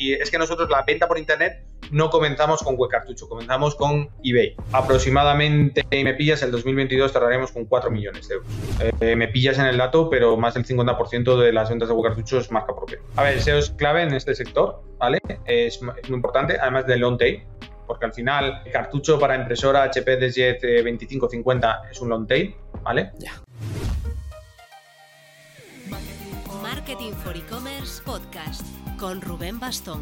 Y es que nosotros la venta por internet no comenzamos con web cartucho, comenzamos con eBay. Aproximadamente, me pillas, el 2022 tardaremos con 4 millones de euros. Me pillas en el dato, pero más del 50% de las ventas de web cartucho es marca propia. A ver, el SEO es clave en este sector, ¿vale? Es muy importante, además del long tail, porque al final el cartucho para impresora HP DeskJet 2550 es un long tail, ¿vale? Ya. Marketing for E-Commerce Podcast con Rubén Bastón.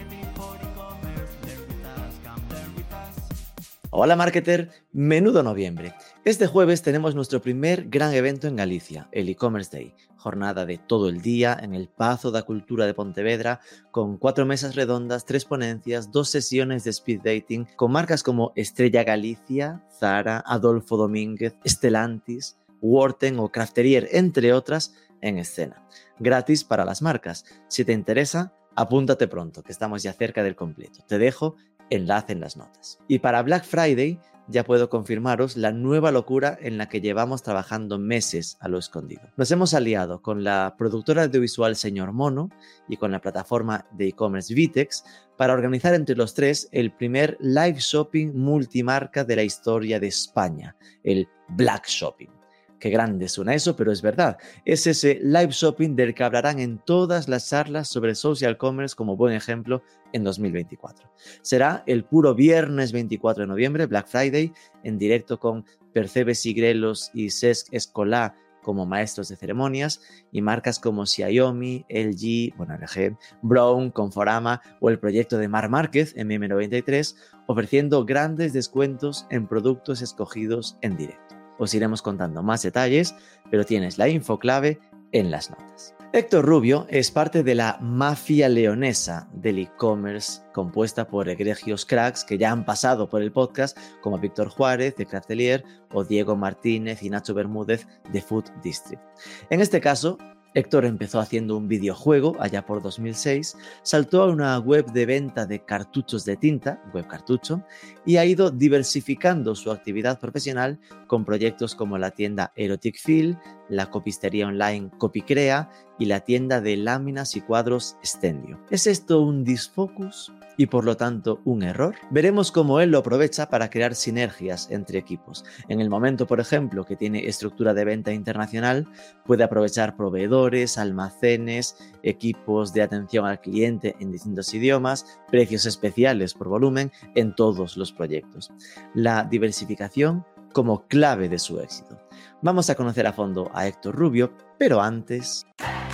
Hola marketer, menudo noviembre. Este jueves tenemos nuestro primer gran evento en Galicia, el E-Commerce Day, jornada de todo el día en el Pazo da Cultura de Pontevedra, con 4 mesas redondas, 3 ponencias, 2 sesiones de speed dating, con marcas como Estrella Galicia, Zara, Adolfo Domínguez, Stellantis, Worten o Crafterier, entre otras, en escena. Gratis para las marcas. Si te interesa, apúntate pronto, que estamos ya cerca del completo. Te dejo enlace en las notas. Y para Black Friday ya puedo confirmaros la nueva locura en la que llevamos trabajando meses a lo escondido. Nos hemos aliado con la productora audiovisual Señor Mono y con la plataforma de e-commerce Vitex para organizar entre los tres el primer live shopping multimarca de la historia de España, el Black Shopping. Qué grande suena eso, pero es verdad. Es ese live shopping del que hablarán en todas las charlas sobre social commerce como buen ejemplo en 2024. Será el puro viernes 24 de noviembre, Black Friday, en directo con Percebes y Grelos y Cesc Escolá como maestros de ceremonias y marcas como Xiaomi, LG, LG, Brown, Conforama o el proyecto de Marc Márquez, MM93, ofreciendo grandes descuentos en productos escogidos en directo. Os iremos contando más detalles, pero tienes la info clave en las notas. Héctor Rubio es parte de la mafia leonesa del e-commerce, compuesta por egregios cracks que ya han pasado por el podcast, como Víctor Juárez de Craftelier o Diego Martínez y Nacho Bermúdez de Food District. En este caso, Héctor empezó haciendo un videojuego allá por 2006, saltó a una web de venta de cartuchos de tinta, Web Cartucho, y ha ido diversificando su actividad profesional con proyectos como la tienda Erotic Feel, la copistería online Copicrea y la tienda de láminas y cuadros Stendio. ¿Es esto un disfocus y por lo tanto un error? Veremos cómo él lo aprovecha para crear sinergias entre equipos. En el momento, por ejemplo, que tiene estructura de venta internacional, puede aprovechar proveedores, almacenes, equipos de atención al cliente en distintos idiomas, precios especiales por volumen en todos los proyectos. La diversificación como clave de su éxito. Vamos a conocer a fondo a Héctor Rubio, pero antes...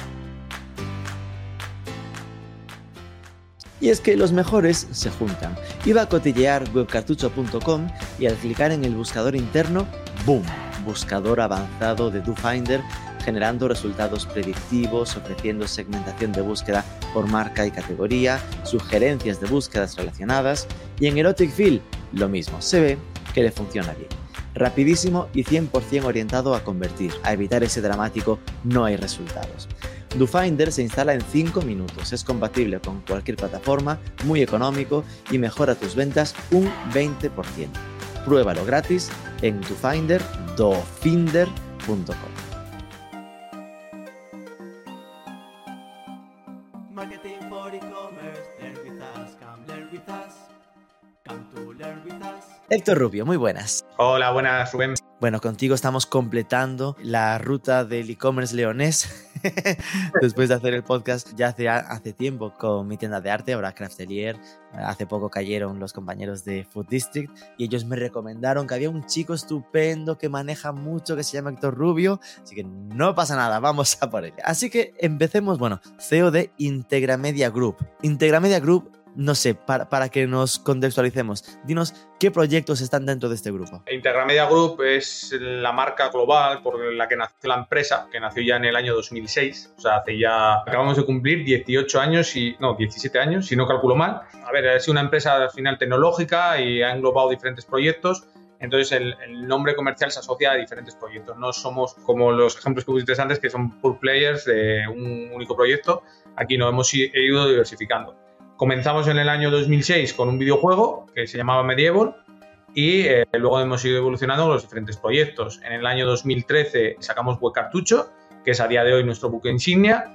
Y es que los mejores se juntan. Iba a cotillear webcartucho.com y al clicar en el buscador interno, ¡boom! Buscador avanzado de DoFinder, generando resultados predictivos, ofreciendo segmentación de búsqueda por marca y categoría, sugerencias de búsquedas relacionadas, y en Erotic Feel lo mismo, se ve que le funciona bien. Rapidísimo y 100% orientado a convertir, a evitar ese dramático no hay resultados. DoFinder se instala en 5 minutos, es compatible con cualquier plataforma, muy económico y mejora tus ventas un 20%. Pruébalo gratis en dofinder.com. Marketing for e-commerce, learn with us, come learn with us, come to learn with us. Héctor Rubio, muy buenas. Hola, buenas, Rubén. Bueno, contigo estamos completando la ruta del e-commerce leonés. Después de hacer el podcast ya hace tiempo con mi tienda de arte, ahora Craftelier. Hace poco cayeron los compañeros de Food District y ellos me recomendaron que había un chico estupendo que maneja mucho, que se llama Héctor Rubio. Así que no pasa nada, vamos a por ello. Así que empecemos, CEO de Integramedia Group. Integramedia Group, no sé, para que nos contextualicemos, dinos qué proyectos están dentro de este grupo. Integramedia Group es la marca global por la que nació la empresa, que nació ya en el año 2006, o sea, acabamos de cumplir 17 años, si no calculo mal. A ver, es una empresa al final tecnológica y ha englobado diferentes proyectos. Entonces el nombre comercial se asocia a diferentes proyectos. No somos como los ejemplos que pusiste antes, que son pure players de un único proyecto. Aquí no, hemos ido diversificando. Comenzamos en el año 2006 con un videojuego que se llamaba Medieval y luego hemos ido evolucionando los diferentes proyectos. En el año 2013 sacamos Web Cartucho, que es a día de hoy nuestro buque insignia,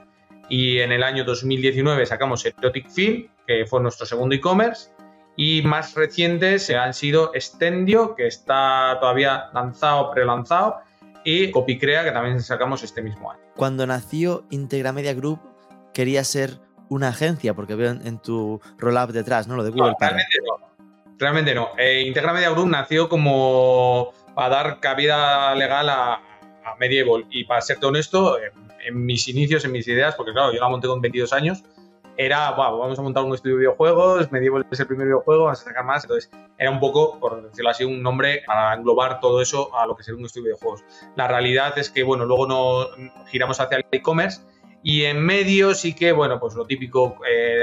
y en el año 2019 sacamos Erotic Film, que fue nuestro segundo e-commerce, y más recientes han sido Extendio, que está todavía lanzado, prelanzado, y Copycrea, que también sacamos este mismo año. Cuando nació Integra Media Group, quería ser una agencia, porque veo en tu roll-up detrás, ¿no? Lo de Google. No, realmente no. Integra Media Group nació como para dar cabida legal a Medieval, y para serte honesto, en mis inicios, en mis ideas, porque claro, yo la monté con 22 años, era, vamos a montar un estudio de videojuegos, Medieval es el primer videojuego, vamos a sacar más, entonces era un poco, por decirlo así, un nombre para englobar todo eso a lo que sería un estudio de videojuegos. La realidad es que, bueno, luego nos giramos hacia el e-commerce, y en medio sí que, bueno, pues lo típico,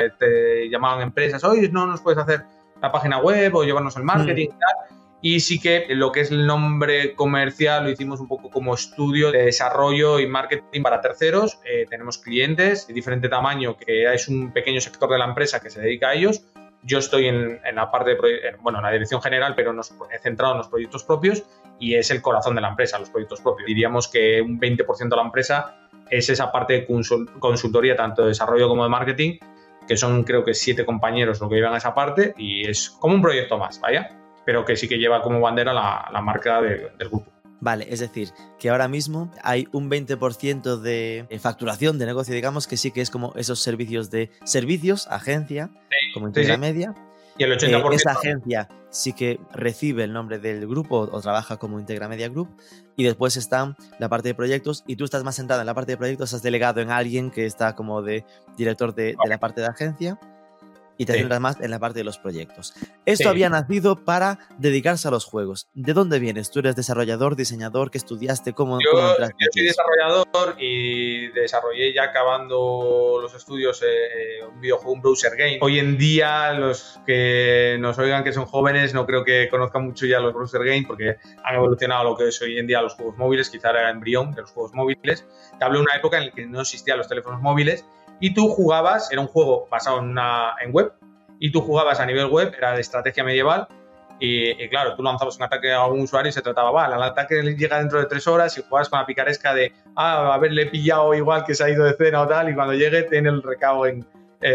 te llamaban empresas, oye, no nos puedes hacer la página web o llevarnos el marketing y tal. Y sí que lo que es el nombre comercial lo hicimos un poco como estudio de desarrollo y marketing para terceros. Tenemos clientes de diferente tamaño, que es un pequeño sector de la empresa que se dedica a ellos. Yo estoy en la parte de, en la dirección general, pero nos he centrado en los proyectos propios, y es el corazón de la empresa, los proyectos propios. Diríamos que un 20% de la empresa es esa parte de consultoría, tanto de desarrollo como de marketing, que son, creo que 7 compañeros lo que llevan a esa parte, y es como un proyecto más, vaya, pero que sí que lleva como bandera la marca del grupo. Vale, es decir, que ahora mismo hay un 20% de facturación de negocio, digamos, que sí que es como esos servicios, agencia, como Integra Media. Y el 80%. Esa agencia sí que recibe el nombre del grupo o trabaja como Integra Media Group, y después está la parte de proyectos, y tú estás más centrado en la parte de proyectos, has delegado en alguien que está como de director de la parte de agencia, y te centras más en la parte de los proyectos. Esto había nacido para dedicarse a los juegos. ¿De dónde vienes? ¿Tú eres desarrollador, diseñador? ¿Qué estudiaste? ¿Cómo entraste? Yo soy desarrollador y desarrollé, ya acabando los estudios, un videojuego, un browser game. Hoy en día, los que nos oigan que son jóvenes, no creo que conozcan mucho ya los browser game, porque han evolucionado lo que es hoy en día los juegos móviles, quizá era el embrión de los juegos móviles. Te hablo de una época en la que no existían los teléfonos móviles, y tú jugabas, era un juego basado en web, y tú jugabas a nivel web, era de estrategia medieval, y claro, tú lanzabas un ataque a un usuario y se trataba, el ataque llega dentro de 3 horas, y jugabas con la picaresca de, haberle pillado igual que se ha ido de cena o tal, y cuando llegue tiene el recao en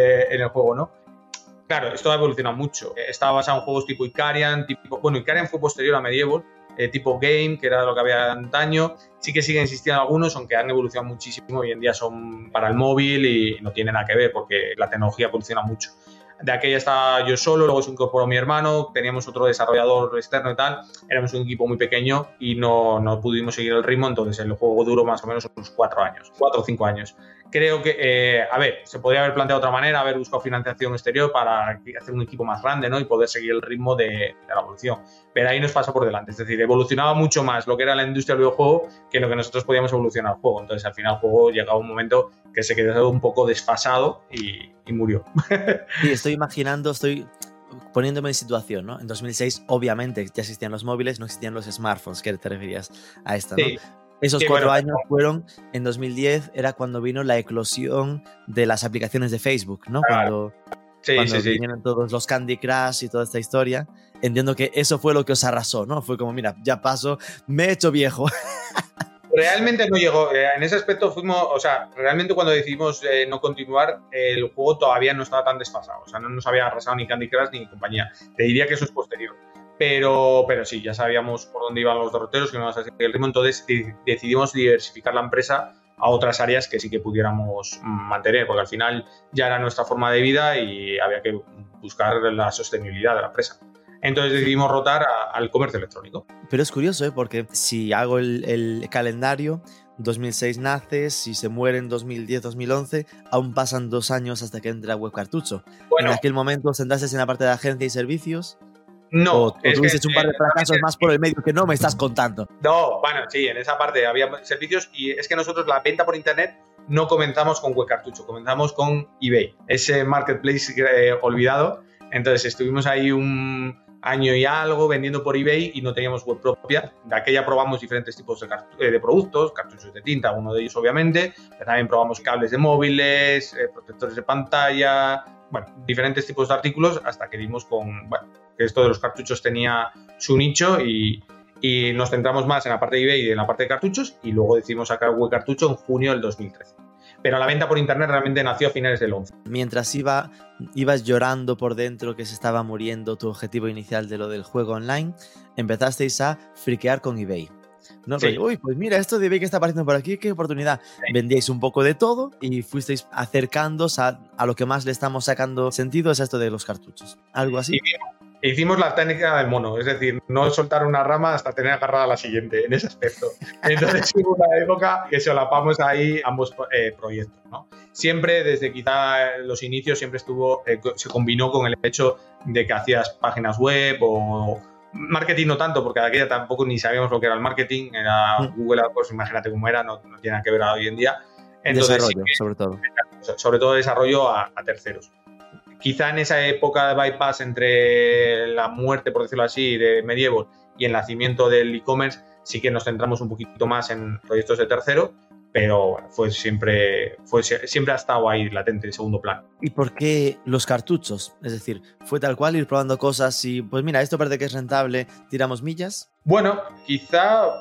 el juego, ¿no? Claro, esto ha evolucionado mucho. Estaba basado en juegos tipo Icarian, Icarian fue posterior a Medieval, tipo Game, que era lo que había antaño. Sí que siguen existiendo algunos, aunque han evolucionado muchísimo. Hoy en día son para el móvil y no tienen nada que ver, porque la tecnología evoluciona mucho. De aquella estaba yo solo, luego se incorporó mi hermano, teníamos otro desarrollador externo y tal. Éramos un equipo muy pequeño y no pudimos seguir el ritmo, entonces el juego duró más o menos unos 4 o 5 años. Creo que, se podría haber planteado de otra manera, haber buscado financiación exterior para hacer un equipo más grande, ¿no? Y poder seguir el ritmo de la evolución. Pero ahí nos pasa por delante, es decir, evolucionaba mucho más lo que era la industria del videojuego que lo que nosotros podíamos evolucionar el juego. Entonces, al final, el juego llegaba un momento que se quedó un poco desfasado y murió. Sí, estoy poniéndome en situación, ¿no? En 2006, obviamente, ya existían los móviles, no existían los smartphones, que te referías a esta, ¿no? Sí. Esos 4 años fueron, en 2010 era cuando vino la eclosión de las aplicaciones de Facebook, ¿no? Claro. Cuando vinieron todos los Candy Crush y toda esta historia. Entiendo que eso fue lo que os arrasó, ¿no? Fue como, mira, ya paso, me he hecho viejo. Realmente no llegó. En ese aspecto realmente cuando decidimos no continuar, el juego todavía no estaba tan desfasado. O sea, no nos había arrasado ni Candy Crush ni compañía. Te diría que eso es posterior. Pero sí, ya sabíamos por dónde iban los derroteros, que no íbamos a seguir el ritmo, entonces decidimos diversificar la empresa a otras áreas que sí que pudiéramos mantener, porque al final ya era nuestra forma de vida y había que buscar la sostenibilidad de la empresa. Entonces decidimos rotar al comercio electrónico. Pero es curioso, porque si hago el calendario, 2006 nace, si se muere en 2010-2011, aún pasan 2 años hasta que entra Web Cartucho. Bueno, en aquel momento os centrasteis en la parte de agencia y servicios. No, o tuviste un par de fracasos más por el medio que no me estás contando. No, bueno, sí, en esa parte había servicios, y es que nosotros la venta por internet no comenzamos con Web Cartucho, comenzamos con eBay, ese marketplace olvidado. Entonces estuvimos ahí un año y algo vendiendo por eBay y no teníamos web propia. De aquella probamos diferentes tipos de productos, cartuchos de tinta, uno de ellos obviamente, pero también probamos cables de móviles, protectores de pantalla, diferentes tipos de artículos, hasta que dimos con, que esto de los cartuchos tenía su nicho y nos centramos más en la parte de eBay y en la parte de cartuchos, y luego decidimos sacar Web Cartucho en junio del 2013. pero la venta por internet realmente nació a finales del 11. Mientras ibas llorando por dentro que se estaba muriendo tu objetivo inicial de lo del juego online, empezasteis a friquear con eBay. ¿No? Sí. Uy, pues mira, esto de eBay que está apareciendo por aquí, qué oportunidad. Sí. Vendíais un poco de todo y fuisteis acercándoos a lo que más le estamos sacando sentido, es esto de los cartuchos. ¿Algo así? Hicimos la técnica del mono, es decir, no soltar una rama hasta tener agarrada la siguiente, en ese aspecto. Entonces hubo una época que solapamos ahí ambos proyectos, ¿no? Siempre, desde quizá los inicios, siempre se combinó con el hecho de que hacías páginas web o marketing, no tanto, porque de aquella tampoco ni sabíamos lo que era el marketing, era Google AdWords, imagínate cómo era, no tiene nada que ver hoy en día. Entonces, desarrollo, sobre todo. Sobre todo desarrollo a terceros. Quizá en esa época de bypass entre la muerte, por decirlo así, de Medieval y el nacimiento del e-commerce, sí que nos centramos un poquito más en proyectos de tercero, pero siempre ha estado ahí latente en segundo plano. ¿Y por qué los cartuchos? Es decir, ¿fue tal cual ir probando cosas y, pues mira, esto parece que es rentable, tiramos millas? Bueno, quizá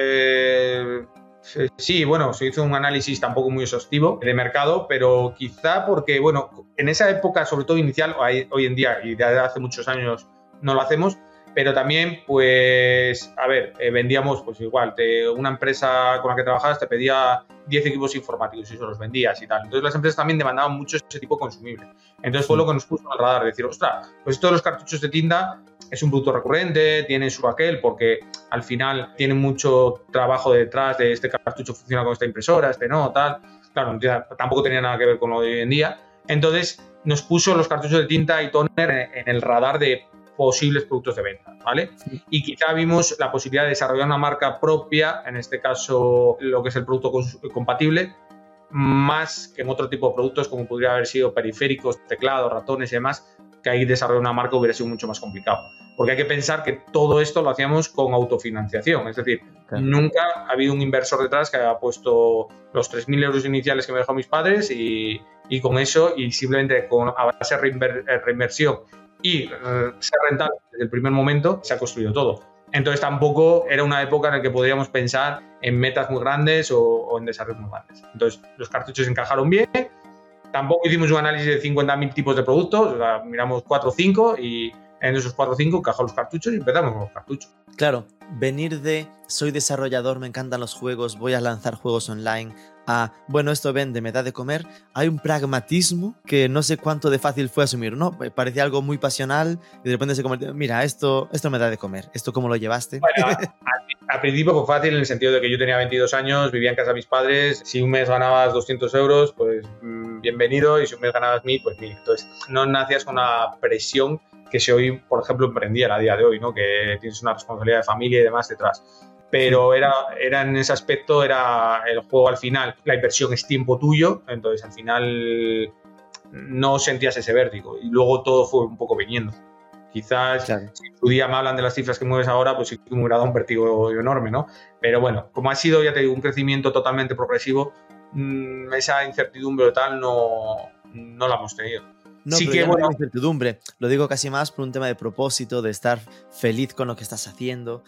sí, bueno, se hizo un análisis tampoco muy exhaustivo de mercado, pero quizá porque, bueno, en esa época, sobre todo inicial, hoy en día y desde hace muchos años no lo hacemos, pero también, pues, a ver, vendíamos, pues igual, una empresa con la que trabajabas te pedía 10 equipos informáticos y eso los vendías y tal. Entonces las empresas también demandaban mucho ese tipo de consumible. Entonces fue lo que nos puso al radar, decir, ostras, pues esto de los cartuchos de tinta es un producto recurrente, tiene su aquel, porque al final tiene mucho trabajo detrás de este cartucho funciona con esta impresora, este no, tal. Claro, tampoco tenía nada que ver con lo de hoy en día. Entonces nos puso los cartuchos de tinta y toner en el radar de posibles productos de venta, ¿vale? Sí. Y quizá vimos la posibilidad de desarrollar una marca propia, en este caso lo que es el producto compatible, más que en otro tipo de productos como podría haber sido periféricos, teclados, ratones y demás, que ahí desarrollar una marca hubiera sido mucho más complicado. Porque hay que pensar que todo esto lo hacíamos con autofinanciación, es decir, claro, nunca ha habido un inversor detrás que haya puesto los 3.000 euros iniciales que me dejó mis padres y con eso, y simplemente a base de reinversión y ser rentable desde el primer momento, se ha construido todo. Entonces tampoco era una época en la que podríamos pensar en metas muy grandes o en desarrollos muy grandes. Entonces los cartuchos encajaron bien, tampoco hicimos un análisis de 50.000 tipos de productos, o sea, miramos 4 o 5 y en esos 4 o 5 encajaron los cartuchos y empezamos con los cartuchos. Claro, venir de soy desarrollador, me encantan los juegos, voy a lanzar juegos online, a bueno, esto vende, me da de comer, hay un pragmatismo que no sé cuánto de fácil fue asumir, ¿no? Parecía algo muy pasional y de repente se convirtió, mira, esto me da de comer, ¿esto cómo lo llevaste? Bueno, al principio fue fácil en el sentido de que yo tenía 22 años, vivía en casa de mis padres, si un mes ganabas 200 euros, pues bienvenido, y si un mes ganabas 1.000, pues 1.000. Entonces no nacías con una presión que si hoy, por ejemplo, emprendiera a día de hoy, ¿no? Que tienes una responsabilidad de familia y demás detrás. Pero era en ese aspecto, era el juego al final, la inversión es tiempo tuyo, entonces al final no sentías ese vértigo y luego todo fue un poco viniendo. Quizás claro, si en tu día me hablan de las cifras que mueves ahora, pues sí que me hubiera dado un vértigo enorme, ¿no? Pero bueno, como ha sido, ya te digo, un crecimiento totalmente progresivo, esa incertidumbre o tal no la hemos tenido. No, sí, pero que bueno, no incertidumbre, lo digo casi más por un tema de propósito, de estar feliz con lo que estás haciendo.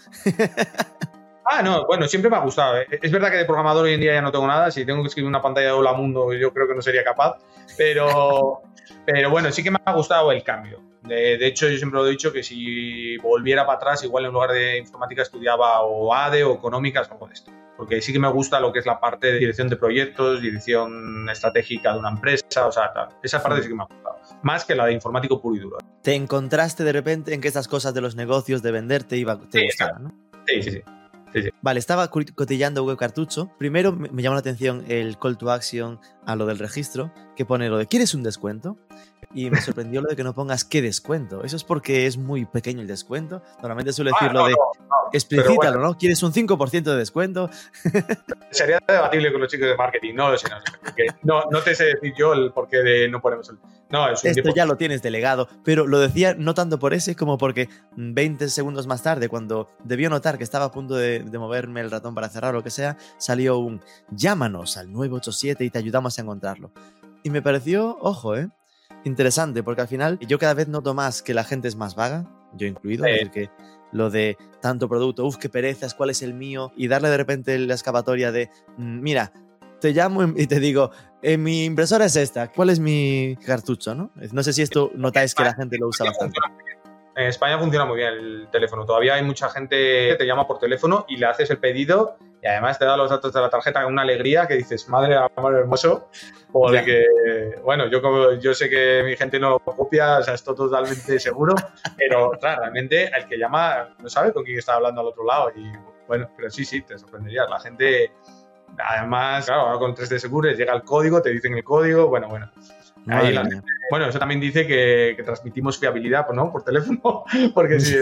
No, bueno, siempre me ha gustado. Es verdad que de programador hoy en día ya no tengo nada. Si tengo que escribir una pantalla de Hola Mundo, yo creo que no sería capaz. Pero bueno, sí que me ha gustado el cambio. De hecho, yo siempre lo he dicho que si volviera para atrás, igual en lugar de informática estudiaba o ADE o económicas o algo de esto. Porque sí que me gusta lo que es la parte de dirección de proyectos, dirección estratégica de una empresa, o sea, tal. Esa parte sí que me ha gustado. Más que la de informático puro y duro. ¿Te encontraste de repente en que estas cosas de los negocios, de vender, te gustaban, ¿no? Sí. Sí. Vale, estaba cotillando Web Cartucho. Primero me llamó la atención el call to action a lo del registro, que pone lo de ¿quieres un descuento? Y me sorprendió lo de que no pongas ¿qué descuento? ¿Eso es porque es muy pequeño el descuento? Normalmente suele decir lo de explícitalo, bueno, ¿no? ¿Quieres un 5% de descuento? Sería debatible con los chicos de marketing, no lo sé. No te sé decir yo el porqué de no ponemos el... No, es un esto ya lo tienes delegado, pero lo decía no tanto por ese como porque 20 segundos más tarde, cuando debió notar que estaba a punto de moverme el ratón para cerrar o lo que sea, salió un llámanos al 987 y te ayudamos a encontrarlo. Y me pareció, ojo, interesante, porque al final yo cada vez noto más que la gente es más vaga, yo incluido, es decir, que lo de tanto producto, qué perezas, cuál es el mío, y darle de repente la excavatoria de, mira, te llamo y te digo, mi impresora es esta, ¿cuál es mi cartucho? No sé si esto notáis que la gente lo usa bastante. En España funciona muy bien el teléfono. Todavía hay mucha gente que te llama por teléfono y le haces el pedido y además te da los datos de la tarjeta con una alegría que dices, madre amor hermoso. O de que, bueno, yo sé que mi gente no lo copia, o sea, esto totalmente seguro, pero claro, realmente el que llama no sabe con quién está hablando al otro lado. Y bueno, pero sí, te sorprenderías. La gente, además, claro, ahora con 3D Secures llega el código, te dicen el código, bueno. Ahí bueno, eso también dice que transmitimos fiabilidad, ¿no? Por teléfono, porque sí.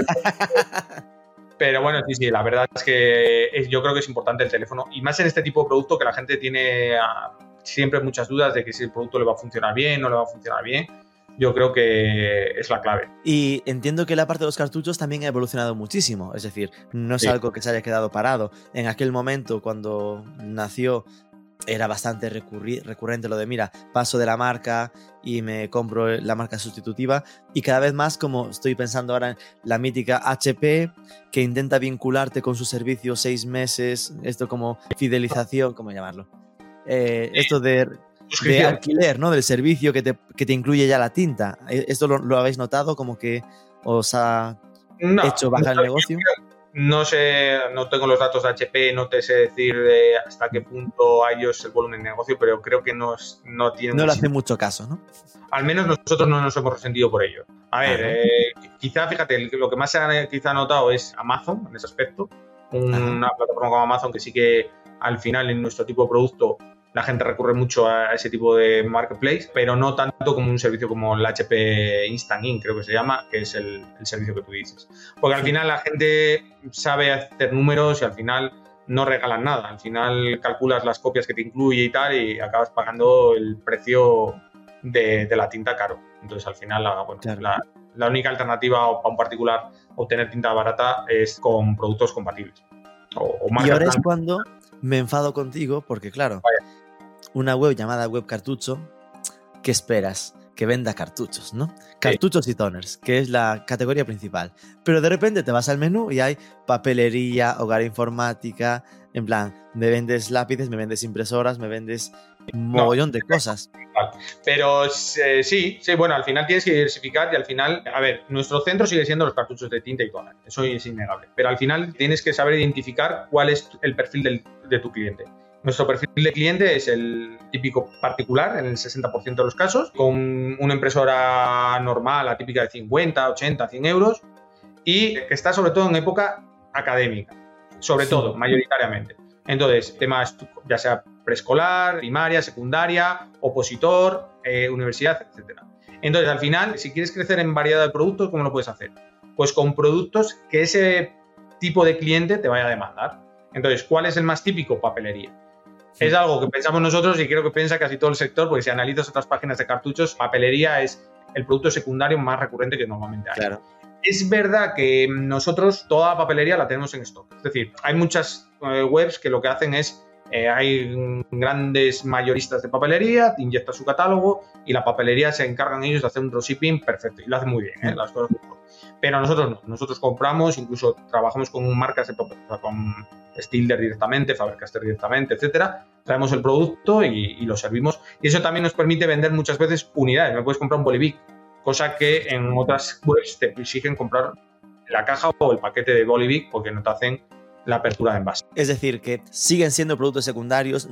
Pero bueno, sí, la verdad es que yo creo que es importante el teléfono, y más en este tipo de producto que la gente tiene siempre muchas dudas de que si el producto le va a funcionar bien, no le va a funcionar bien. Yo creo que es la clave. Y entiendo que la parte de los cartuchos también ha evolucionado muchísimo, es decir, no es algo que se haya quedado parado. En aquel momento, cuando nació, era bastante recurrente lo de, mira, paso de la marca y me compro la marca sustitutiva, y cada vez más, como estoy pensando ahora en la mítica HP, que intenta vincularte con su servicio 6 meses, esto como fidelización, ¿cómo llamarlo? Esto de alquiler, ¿no? Del servicio que te incluye ya la tinta. ¿Esto lo habéis notado? Como que os ha hecho bajar el negocio. No sé, no tengo los datos de HP, no te sé decir hasta qué punto a ellos el volumen de negocio, pero creo que no tienen... No le hace mucho caso, ¿no? Al menos nosotros no nos hemos resentido por ello. A ver, quizá, fíjate, lo que más se ha quizá notado es Amazon en ese aspecto. Una plataforma como Amazon que sí que al final en nuestro tipo de producto la gente recurre mucho a ese tipo de marketplace, pero no tanto como un servicio como el HP Instant Ink, creo que se llama, que es el servicio que tú dices. Porque al final la gente sabe hacer números y al final no regalan nada. Al final calculas las copias que te incluye y tal y acabas pagando el precio de la tinta caro. Entonces al final la única alternativa para un particular obtener tinta barata es con productos compatibles. Y ahora es cuando me enfado contigo porque, claro, una web llamada Web Cartucho, ¿qué esperas? Que venda cartuchos, ¿no? Cartuchos y toners, que es la categoría principal. Pero de repente te vas al menú y hay papelería, hogar informática, en plan, me vendes lápices, me vendes impresoras, me vendes un mogollón de cosas. Pero sí, bueno, al final tienes que diversificar y al final, a ver, nuestro centro sigue siendo los cartuchos de tinta y toner, eso es innegable. Pero al final tienes que saber identificar cuál es el perfil de tu cliente. Nuestro perfil de cliente es el típico particular en el 60% de los casos, con una impresora normal, la típica de 50, 80, 100 euros, y que está sobre todo en época académica, sobre todo, mayoritariamente. Entonces, temas ya sea preescolar, primaria, secundaria, opositor, universidad, etc. Entonces, al final, si quieres crecer en variedad de productos, ¿cómo lo puedes hacer? Pues con productos que ese tipo de cliente te vaya a demandar. Entonces, ¿cuál es el más típico? Papelería. Es algo que pensamos nosotros y creo que piensa casi todo el sector, porque si analizas otras páginas de cartuchos, papelería es el producto secundario más recurrente que normalmente hay. Claro. Es verdad que nosotros toda la papelería la tenemos en stock. Es decir, hay muchas webs que lo que hacen es, hay grandes mayoristas de papelería, te inyectas su catálogo y la papelería se encargan ellos de hacer un dropshipping perfecto. Y lo hacen muy bien, las cosas muy bien. Pero nosotros no. Nosotros compramos, incluso trabajamos con marcas de papel, con Stilder directamente, Faber-Castell directamente, etcétera. Traemos el producto y lo servimos. Y eso también nos permite vender muchas veces unidades. Me puedes comprar un Bolivic, cosa que en otras webs te exigen comprar la caja o el paquete de Bolivic porque no te hacen la apertura de envase. Es decir, que siguen siendo productos secundarios.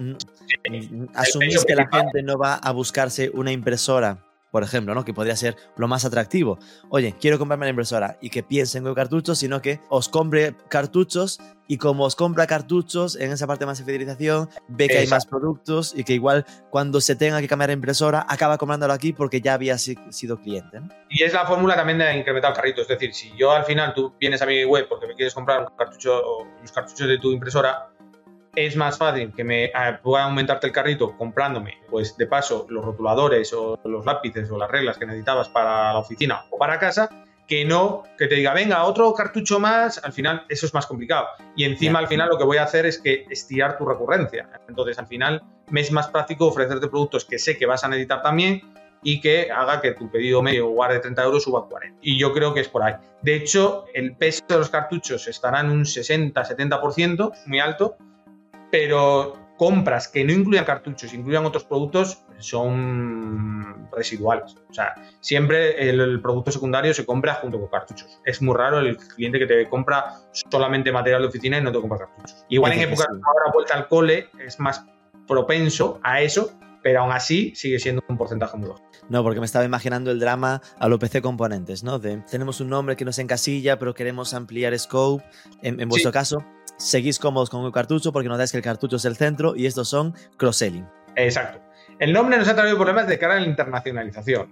Asumís que la gente no va a buscarse una impresora, por ejemplo, ¿no? Que podría ser lo más atractivo. Oye, quiero comprarme la impresora y que piensen en cartuchos, sino que os compre cartuchos y como os compra cartuchos, en esa parte más de fidelización, ve que hay más productos y que igual cuando se tenga que cambiar la impresora, acaba comprándolo aquí porque ya había sido cliente, ¿no? Y es la fórmula también de incrementar el carrito. Es decir, si yo al final tú vienes a mi web porque me quieres comprar un cartucho o los cartuchos de tu impresora, es más fácil que me pueda aumentarte el carrito comprándome, pues de paso, los rotuladores o los lápices o las reglas que necesitabas para la oficina o para casa, que no que te diga, venga, otro cartucho más. Al final eso es más complicado. Y encima al final lo que voy a hacer es que estirar tu recurrencia. Entonces al final me es más práctico ofrecerte productos que sé que vas a necesitar también y que haga que tu pedido medio en lugar de 30 euros suba a 40. Y yo creo que es por ahí. De hecho, el peso de los cartuchos estará en un 60-70%, muy alto, pero compras que no incluyan cartuchos, incluyan otros productos, son residuales. O sea, siempre el producto secundario se compra junto con cartuchos. Es muy raro el cliente que te compra solamente material de oficina y no te compra cartuchos. Igual en época de ahora vuelta al cole es más propenso a eso, pero aún así sigue siendo un porcentaje muy bajo. No, porque me estaba imaginando el drama a lo PC Componentes, ¿no? Tenemos un nombre que nos encasilla, pero queremos ampliar scope. En vuestro caso, seguís cómodos con el cartucho porque notáis que el cartucho es el centro y estos son cross-selling. Exacto. El nombre nos ha traído problemas de cara a la internacionalización.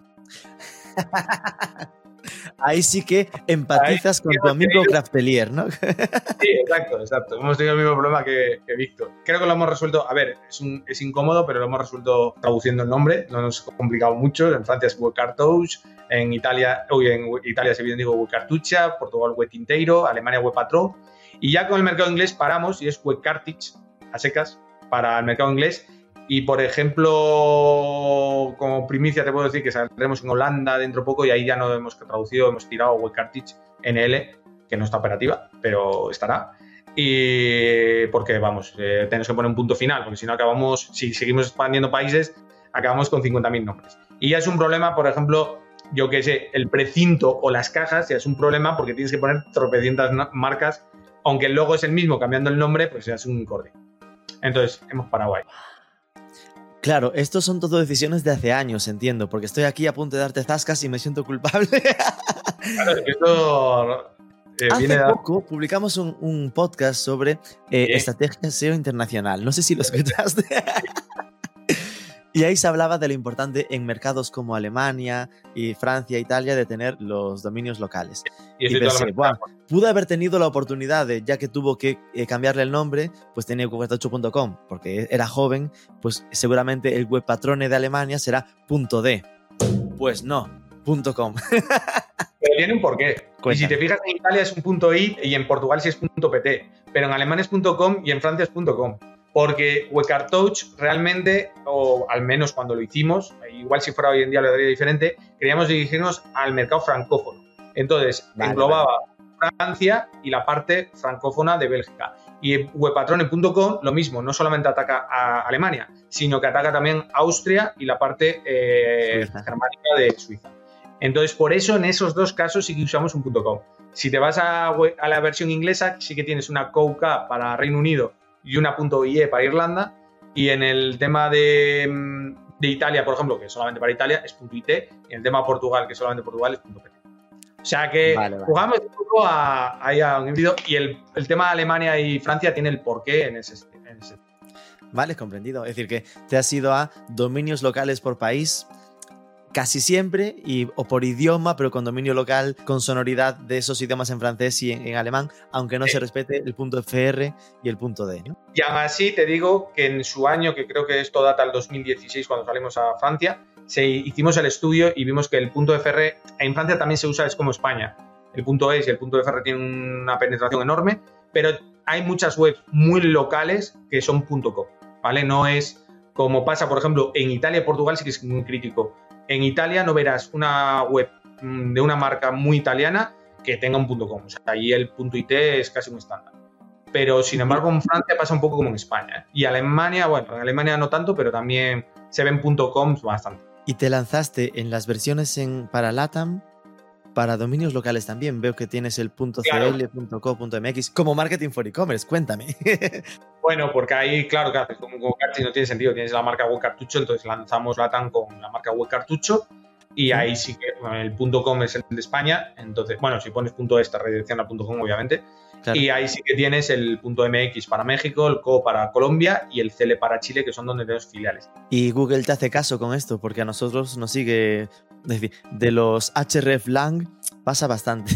Ahí sí que empatizas con tu amigo Craftelier, ¿no? Sí, exacto. Hemos tenido el mismo problema que Víctor. Creo que lo hemos resuelto, a ver, es incómodo, pero lo hemos resuelto traduciendo el nombre, no nos ha complicado mucho. En Francia es WebCartouche, en Italia si bien digo WebCartucha, Portugal WebTinteiro, Alemania WebPatron, y ya con el mercado inglés paramos y es WebCartridge, a secas, para el mercado inglés. Y, por ejemplo, como primicia te puedo decir que saldremos en Holanda dentro de poco y ahí ya no hemos traducido, hemos tirado WebCartridge NL, que no está operativa, pero estará. Y porque, vamos, tenemos que poner un punto final, porque si no acabamos, si seguimos expandiendo países, acabamos con 50.000 nombres. Y ya es un problema, por ejemplo, yo qué sé, el precinto o las cajas ya es un problema porque tienes que poner tropecientas marcas, aunque el logo es el mismo, cambiando el nombre, pues ya es un corte. Entonces, hemos parado ahí. Claro, estos son todo decisiones de hace años, entiendo, porque estoy aquí a punto de darte zascas y me siento culpable. Claro, es que esto hace poco publicamos un podcast sobre estrategia SEO internacional. No sé si lo escuchaste. Y ahí se hablaba de lo importante en mercados como Alemania y Francia, Italia, de tener los dominios locales. Y pensé, bueno, pude haber tenido la oportunidad de, ya que tuvo que cambiarle el nombre, pues tenía webcartucho.com, porque era joven, pues seguramente el webpatrone de Alemania será .d. Pues no, .com. Pero tiene un porqué. Cuéntame. Y si te fijas, en Italia es un .it y en Portugal sí es .pt, pero en Alemania es .com y en Francia es .com. Porque WebCartouche realmente, o al menos cuando lo hicimos, igual si fuera hoy en día lo daría diferente, queríamos dirigirnos al mercado francófono. Entonces, englobaba Francia y la parte francófona de Bélgica. Y webpatrone.com lo mismo, no solamente ataca a Alemania, sino que ataca también a Austria y la parte germánica de Suiza. Entonces, por eso en esos dos casos sí que usamos un .com. Si te vas a la versión inglesa, sí que tienes una .co.uk para Reino Unido y una .ie para Irlanda, y en el tema de Italia, por ejemplo, que solamente para Italia es .it, y en el tema de Portugal, que solamente Portugal es .pt. O sea que jugamos un poco a un híbrido, y el tema de Alemania y Francia tiene el porqué en ese. Vale, comprendido. Es decir, que te has ido a dominios locales por país casi siempre, o por idioma, pero con dominio local, con sonoridad de esos idiomas en francés y en alemán, aunque no se respete el .fr y el .d, ¿no? Y aún así te digo que en su año, que creo que esto data el 2016 cuando salimos a Francia, hicimos el estudio y vimos que el .fr en Francia también se usa, es como España. El .es y el .fr tienen una penetración enorme, pero hay muchas webs muy locales que son .com, ¿vale? No es como pasa, por ejemplo, en Italia y Portugal, sí que es muy crítico. En Italia no verás una web de una marca muy italiana que tenga un .com. O sea, ahí el .it es casi un estándar. Pero, sin embargo, en Francia pasa un poco como en España. Y Alemania, bueno, en Alemania no tanto, pero también se ven .com bastante. ¿Y te lanzaste en las versiones para LATAM? Para dominios locales también. Veo que tienes el .cl, .co, .mx. Como marketing for e-commerce, cuéntame. Bueno, porque ahí, claro, como Cartucho no tiene sentido. Tienes la marca WebCartucho, entonces lanzamos LATAM con la marca WebCartucho, y ahí sí que el .com es el de España. Entonces, bueno, si pones .es te redirecciona a .com, obviamente. Claro. Y ahí sí que tienes el .mx para México, el .co para Colombia y el CL para Chile, que son donde tenemos filiales. Y Google te hace caso con esto, porque a nosotros nos sigue, es decir, de los hreflang pasa bastante.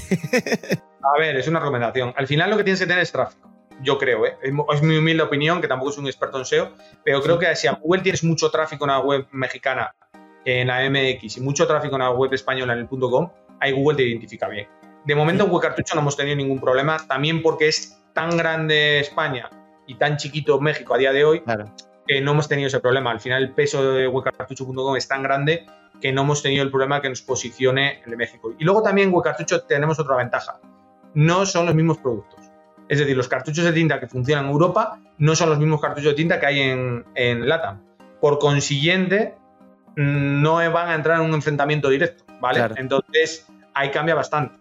A ver, es una recomendación. Al final lo que tienes que tener es tráfico. Yo creo, es mi humilde opinión, que tampoco soy un experto en SEO, pero creo que si a Google tienes mucho tráfico en la web mexicana, en la MX, y mucho tráfico en la web española, en el .com, ahí Google te identifica bien. De momento en WebCartucho no hemos tenido ningún problema, también porque es tan grande España y tan chiquito México a día de hoy, claro, que no hemos tenido ese problema. Al final el peso de WebCartucho.com es tan grande que no hemos tenido el problema que nos posicione el de México. Y luego también en WebCartucho tenemos otra ventaja. No son los mismos productos. Es decir, los cartuchos de tinta que funcionan en Europa no son los mismos cartuchos de tinta que hay en LATAM. Por consiguiente, no van a entrar en un enfrentamiento directo, ¿vale? Claro. Entonces, ahí cambia bastante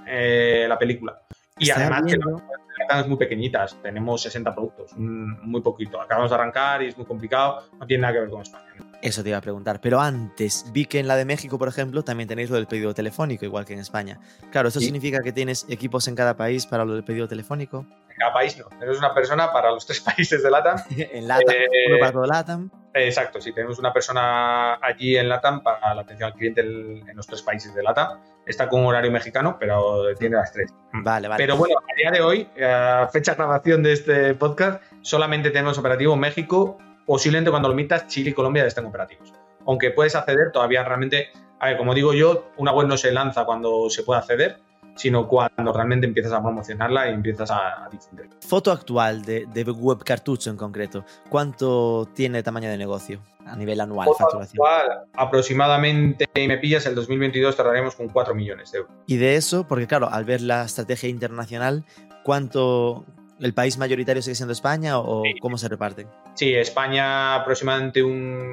la película. Y Estaba además viendo- que las LATAM es muy pequeñitas, tenemos 60 productos, muy poquito. Acabamos de arrancar y es muy complicado, no tiene nada que ver con España. Eso te iba a preguntar. Pero antes, vi que en la de México, por ejemplo, también tenéis lo del pedido telefónico, igual que en España. Claro, ¿eso Sí. significa que tienes equipos en cada país para lo del pedido telefónico? En cada país no, tenemos una persona para los 3 países de LATAM. En LATAM, uno para todo LATAM. Exacto, sí, tenemos una persona allí en LATAM para la atención al cliente en los 3 países de LATAM. Está con horario mexicano, pero tiene las 3. Vale, vale. Pero bueno, a día de hoy, fecha de grabación de este podcast, solamente tenemos operativo México, posiblemente cuando lo emitas, Chile y Colombia estén operativos. Aunque puedes acceder todavía realmente, a ver, como digo yo, una web no se lanza cuando se puede acceder, sino cuando realmente empiezas a promocionarla y empiezas a difundir. Foto actual de web cartucho en concreto. ¿Cuánto tiene tamaño de negocio a nivel anual, facturación? Actual, aproximadamente, me pillas, el 2022 cerraremos con 4 millones de euros. Y de eso, porque claro, al ver la estrategia internacional, ¿cuánto el país mayoritario sigue siendo España o Sí. cómo se reparten? Sí, España aproximadamente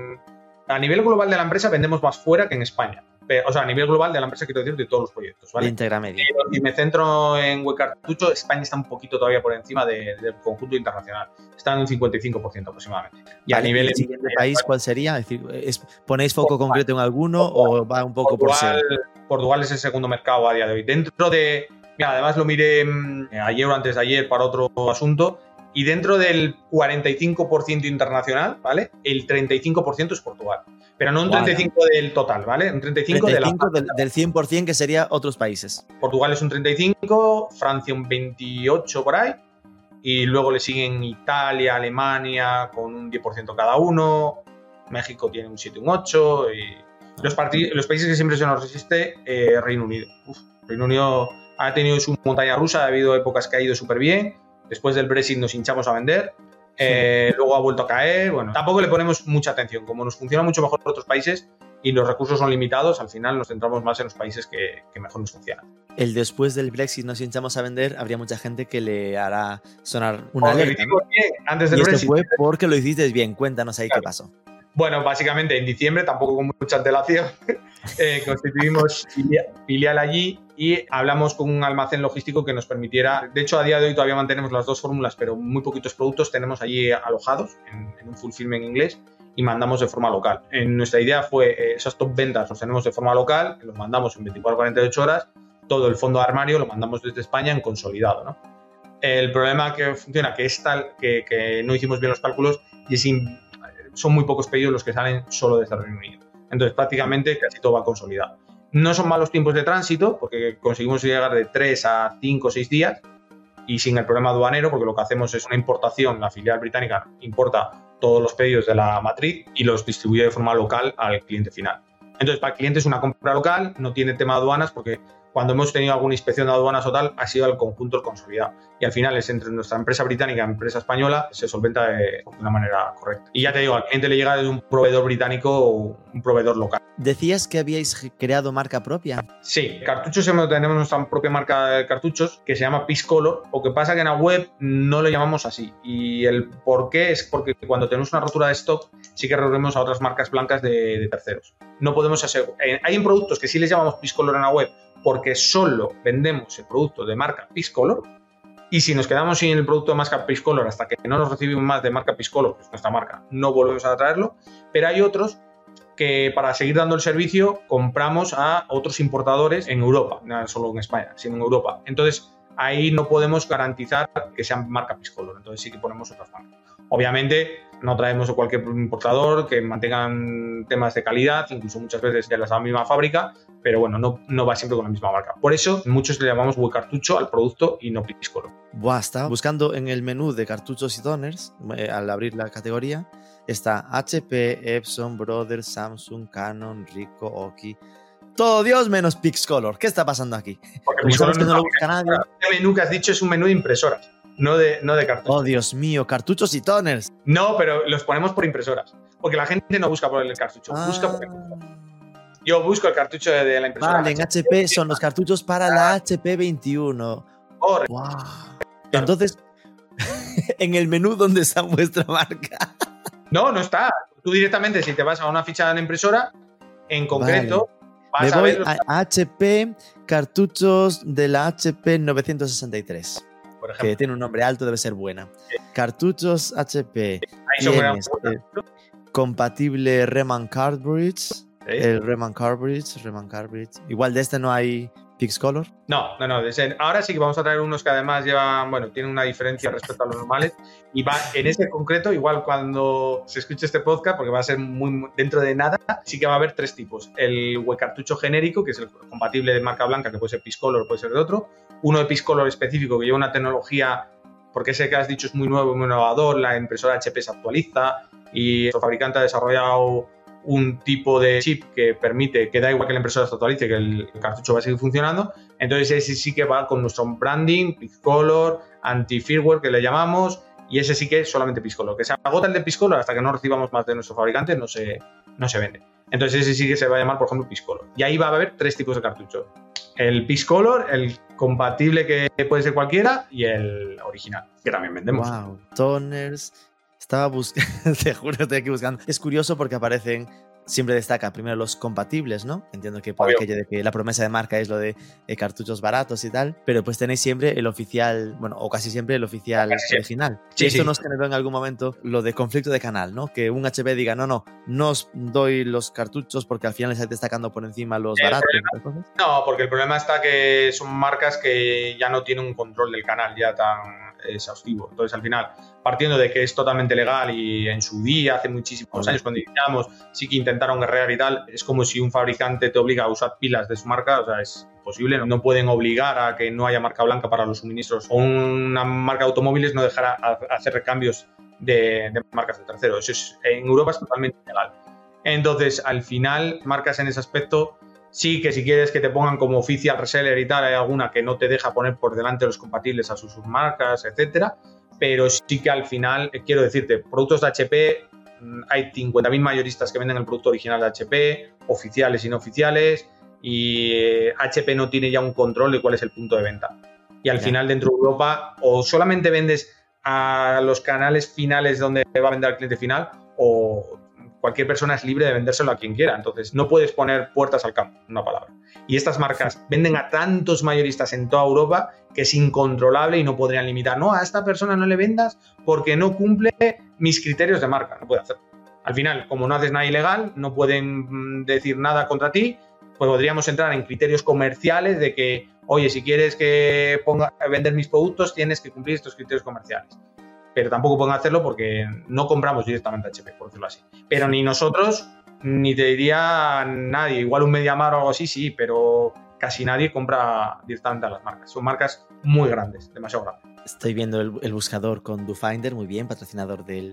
A nivel global de la empresa vendemos más fuera que en España. O sea, a nivel global de la empresa, quiero decir, de todos los proyectos, De ¿vale? íntegra media. Pero si me centro en web cartucho, España está un poquito todavía por encima del conjunto internacional. Está en un 55% aproximadamente. Y a Vale, nivel... ¿y el siguiente país cuál sería? Es decir, ¿ponéis foco concreto en alguno o va un poco por ser? Portugal es el segundo mercado a día de hoy. Dentro de... Mira, además lo miré ayer o antes de ayer para otro asunto. Y dentro del 45% internacional, ¿vale? El 35% es Portugal. Pero no un 35% del total, ¿vale? Un 35% de la... 35 del 100% que sería otros países. Portugal es un 35%, Francia un 28% por ahí. Y luego le siguen Italia, Alemania con un 10% cada uno. México tiene un 7, un 8. Y los países que siempre se nos resiste, Reino Unido. Reino Unido ha tenido su montaña rusa, ha habido épocas que ha ido súper bien. Después del Brexit nos hinchamos a vender. Luego ha vuelto a caer. Bueno, tampoco le ponemos mucha atención. Como nos funciona mucho mejor en otros países y los recursos son limitados, al final nos centramos más en los países que mejor nos funcionan. El después del Brexit nos hinchamos a vender, habría mucha gente que le hará sonar una Porque alerta, lo ¿no? hicimos bien antes del Y esto Brexit. fue porque lo hiciste bien. Cuéntanos ahí Claro. qué pasó. Bueno, básicamente en diciembre, tampoco con mucha antelación, constituimos filial allí y hablamos con un almacén logístico que nos permitiera, de hecho a día de hoy todavía mantenemos las dos fórmulas, pero muy poquitos productos tenemos allí alojados en un fulfillment inglés y mandamos de forma local. Nuestra idea fue, esas top ventas los tenemos de forma local, los mandamos en 24-48 horas, todo el fondo de armario lo mandamos desde España en consolidado, ¿no? El problema que funciona, que es tal, que no hicimos bien los cálculos y son muy pocos pedidos los que salen solo desde el Reino Unido. Entonces, prácticamente casi todo va consolidado. No son malos tiempos de tránsito, porque conseguimos llegar de 3 a 5 o 6 días y sin el problema aduanero, porque lo que hacemos es una importación. La filial británica importa todos los pedidos de la matriz y los distribuye de forma local al cliente final. Entonces, para el cliente es una compra local, no tiene tema de aduanas, porque cuando hemos tenido alguna inspección de aduanas o tal, ha sido el conjunto el consolidado. Y al final es entre nuestra empresa británica y empresa española, se solventa de una manera correcta. Y ya te digo, al cliente le llega desde un proveedor británico o un proveedor local. ¿Decías que habíais creado marca propia? Sí, cartuchos tenemos nuestra propia marca de cartuchos que se llama Piscolor. Lo que pasa que en la web no lo llamamos así. Y el por qué es porque cuando tenemos una rotura de stock sí que recurrimos a otras marcas blancas de terceros. No podemos asegurar. Hay productos que sí les llamamos Piscolor en la web porque solo vendemos el producto de marca Piscolor. Y si nos quedamos sin el producto de marca Piscolor hasta que no nos recibimos más de marca Piscolor, pues nuestra marca, no volvemos a traerlo. Pero hay otros que para seguir dando el servicio compramos a otros importadores en Europa, no solo en España, sino en Europa. Entonces ahí no podemos garantizar que sean marca Piscolor, entonces sí que ponemos otras marcas. Obviamente no traemos a cualquier importador, que mantengan temas de calidad, incluso muchas veces de la misma fábrica, pero bueno, no va siempre con la misma marca. Por eso muchos le llamamos web cartucho al producto y no Piscolor. Buah, estaba buscando en el menú de cartuchos y toners, al abrir la categoría, está HP, Epson, Brothers, Samsung, Canon, Ricoh, Oki. Todo Dios menos Piscolor. ¿Qué está pasando aquí? Porque Como sabes que no lo fabrica. busca nadie. Este menú que has dicho es un menú de impresoras, no de cartuchos. Oh, Dios mío, cartuchos y toners. No, pero los ponemos por impresoras, porque la gente no busca por el cartucho, busca por el... Yo busco el cartucho de la impresora. Vale, en HP son los cartuchos para la HP 21. Correcto. Wow. Entonces, en el menú donde está vuestra marca. No está. Tú directamente, si te vas a una ficha de la impresora, en concreto, Me vas a voy ver los, a HP, cartuchos de la HP 963, por que ejemplo. tiene un nombre alto, debe ser buena. Cartuchos HP. Ahí son Tienes, compatible Reman Cartridge. ¿Sí? El Reman Cartridge. Igual de este no hay Pixcolor. No. Ahora sí que vamos a traer unos que además llevan, bueno, tienen una diferencia respecto a los normales. Y va en ese concreto, igual cuando se escuche este podcast, porque va a ser muy dentro de nada, sí que va a haber 3 tipos. El cartucho genérico, que es el compatible de marca blanca, que puede ser Pixcolor, puede ser de otro. Uno de Pixcolor específico, que lleva una tecnología, porque ese que has dicho es muy nuevo, muy innovador, la impresora HP se actualiza y el fabricante ha desarrollado un tipo de chip que permite que da igual que la impresora se actualice, que el cartucho va a seguir funcionando. Entonces ese sí que va con nuestro branding, Pixcolor, anti-firmware que le llamamos, y ese sí que es solamente Pixcolor. Que se agota el de Pixcolor hasta que no recibamos más de nuestro fabricante, no se vende. Entonces ese sí que se va a llamar, por ejemplo, Pixcolor. Y ahí va a haber 3 tipos de cartuchos. El Pixcolor, el compatible que puede ser cualquiera, y el original, que también vendemos. Wow, toners. Estaba buscando, te juro, estoy aquí buscando. Es curioso porque aparecen, siempre destaca primero los compatibles, ¿no? Entiendo que por Obvio. aquello de que la promesa de marca es lo de cartuchos baratos y tal, pero pues tenéis siempre el oficial, bueno, o casi siempre el oficial Casi siempre. original. Sí, y esto sí. nos generó en algún momento lo de conflicto de canal, ¿no? Que un HP diga, no os doy los cartuchos porque al final les estáis destacando por encima los baratos. No, porque el problema está que son marcas que ya no tienen un control del canal ya tan exhaustivo. Entonces, al final, partiendo de que es totalmente legal y en su día, hace muchísimos años, cuando iniciamos, sí que intentaron guerrear y tal, es como si un fabricante te obliga a usar pilas de su marca, o sea, es imposible. No pueden obligar a que no haya marca blanca para los suministros, o una marca de automóviles no dejará hacer recambios de marcas de terceros. Eso es, en Europa es totalmente ilegal. Entonces, al final, marcas en ese aspecto, sí que si quieres que te pongan como official reseller y tal, hay alguna que no te deja poner por delante los compatibles a sus submarcas, etcétera, pero sí que al final, quiero decirte, productos de HP, hay 50.000 mayoristas que venden el producto original de HP, oficiales y no oficiales, y HP no tiene ya un control de cuál es el punto de venta. Y al final, dentro de Europa, o solamente vendes a los canales finales donde va a vender al cliente final, o cualquier persona es libre de vendérselo a quien quiera. Entonces, no puedes poner puertas al campo, una palabra. Y estas marcas venden a tantos mayoristas en toda Europa que es incontrolable y no podrían limitar. No, a esta persona no le vendas porque no cumple mis criterios de marca. No puede hacerlo. Al final, como no haces nada ilegal, no pueden decir nada contra ti, pues podríamos entrar en criterios comerciales de que, oye, si quieres que ponga a vender mis productos, tienes que cumplir estos criterios comerciales. Pero tampoco pueden hacerlo porque no compramos directamente a HP, por decirlo así. Pero ni nosotros, ni te diría nadie. Igual un MediaMarkt o algo así, sí, pero casi nadie compra directamente a las marcas. Son marcas muy grandes, demasiado grandes. Estoy viendo el buscador con DoFinder, muy bien, patrocinador del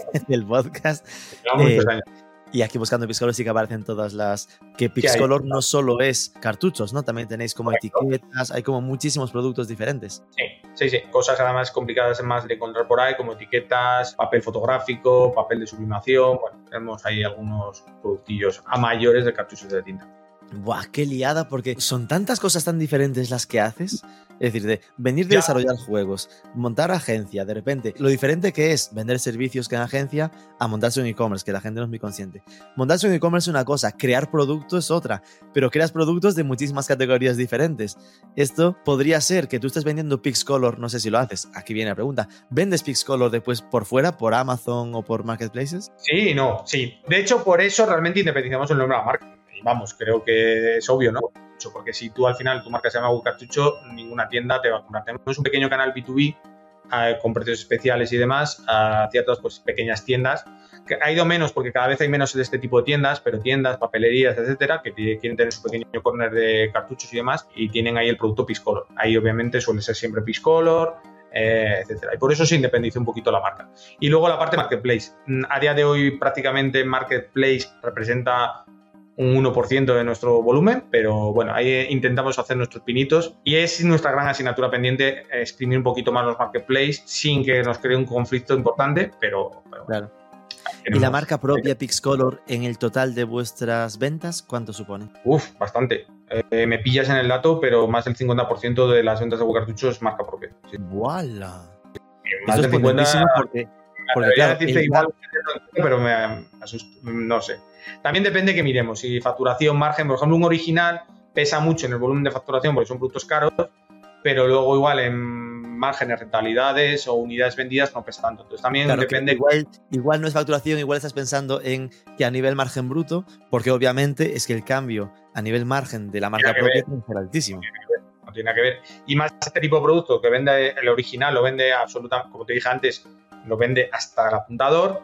podcast. Llevan muchos años. Y aquí buscando Pixcolor sí que aparecen todas las... Que Pixcolor no solo es cartuchos, ¿no? También tenéis como etiquetas, hay como muchísimos productos diferentes. Sí. Cosas además complicadas más de encontrar por ahí, como etiquetas, papel fotográfico, papel de sublimación. Bueno, tenemos ahí algunos productillos a mayores de cartuchos de tinta. Buah, qué liada, porque son tantas cosas tan diferentes las que haces. Es decir, de venir de desarrollar juegos, montar agencia, de repente, lo diferente que es vender servicios que en agencia a montarse un e-commerce, que la gente no es muy consciente. Montarse un e-commerce es una cosa, crear productos es otra, pero creas productos de muchísimas categorías diferentes. Esto podría ser que tú estés vendiendo Pixcolor, no sé si lo haces, aquí viene la pregunta, ¿vendes Pixcolor después por fuera, por Amazon o por Marketplaces? Sí, no, sí. De hecho, por eso realmente independizamos el nombre de la marca. Y vamos, creo que es obvio, ¿no? Porque si tú al final tu marca se llama Cartucho, ninguna tienda te va a comprar. Tenemos un pequeño canal B2B con precios especiales y demás a ciertas pues, pequeñas tiendas. Que ha ido menos porque cada vez hay menos de este tipo de tiendas, pero tiendas, papelerías, etcétera, que quieren tener su pequeño corner de cartuchos y demás y tienen ahí el producto Pixcolor. Ahí obviamente suele ser siempre Pixcolor, etcétera. Y por eso se independiza un poquito la marca. Y luego la parte Marketplace. A día de hoy prácticamente Marketplace representa un 1% de nuestro volumen, pero bueno, ahí intentamos hacer nuestros pinitos y es nuestra gran asignatura pendiente exprimir un poquito más los marketplaces sin que nos cree un conflicto importante, pero claro. ¿Y la marca propia Pixcolor en el total de vuestras ventas cuánto supone? Bastante. Me pillas en el dato, pero más del 50% de las ventas de cartuchos es marca propia. ¡Voilà! Más Esto de es 50, potentísimo porque debería claro, decirte igual, pero me asusto, no sé. También depende que miremos, si facturación, margen, por ejemplo, un original pesa mucho en el volumen de facturación porque son productos caros, pero luego igual en márgenes, rentabilidades o unidades vendidas no pesa tanto. Entonces también claro, depende. igual no es facturación, igual estás pensando en que a nivel margen bruto, porque obviamente es que el cambio a nivel margen de la marca propia tiene que ser altísimo. No tiene nada que ver. Y más este tipo de producto que vende el original, lo vende absolutamente, como te dije antes, lo vende hasta el apuntador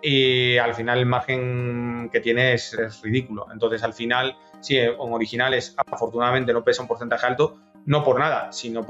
y al final el margen que tiene es ridículo. Entonces al final, sí, en originales afortunadamente no pesa un porcentaje alto, no por nada, sino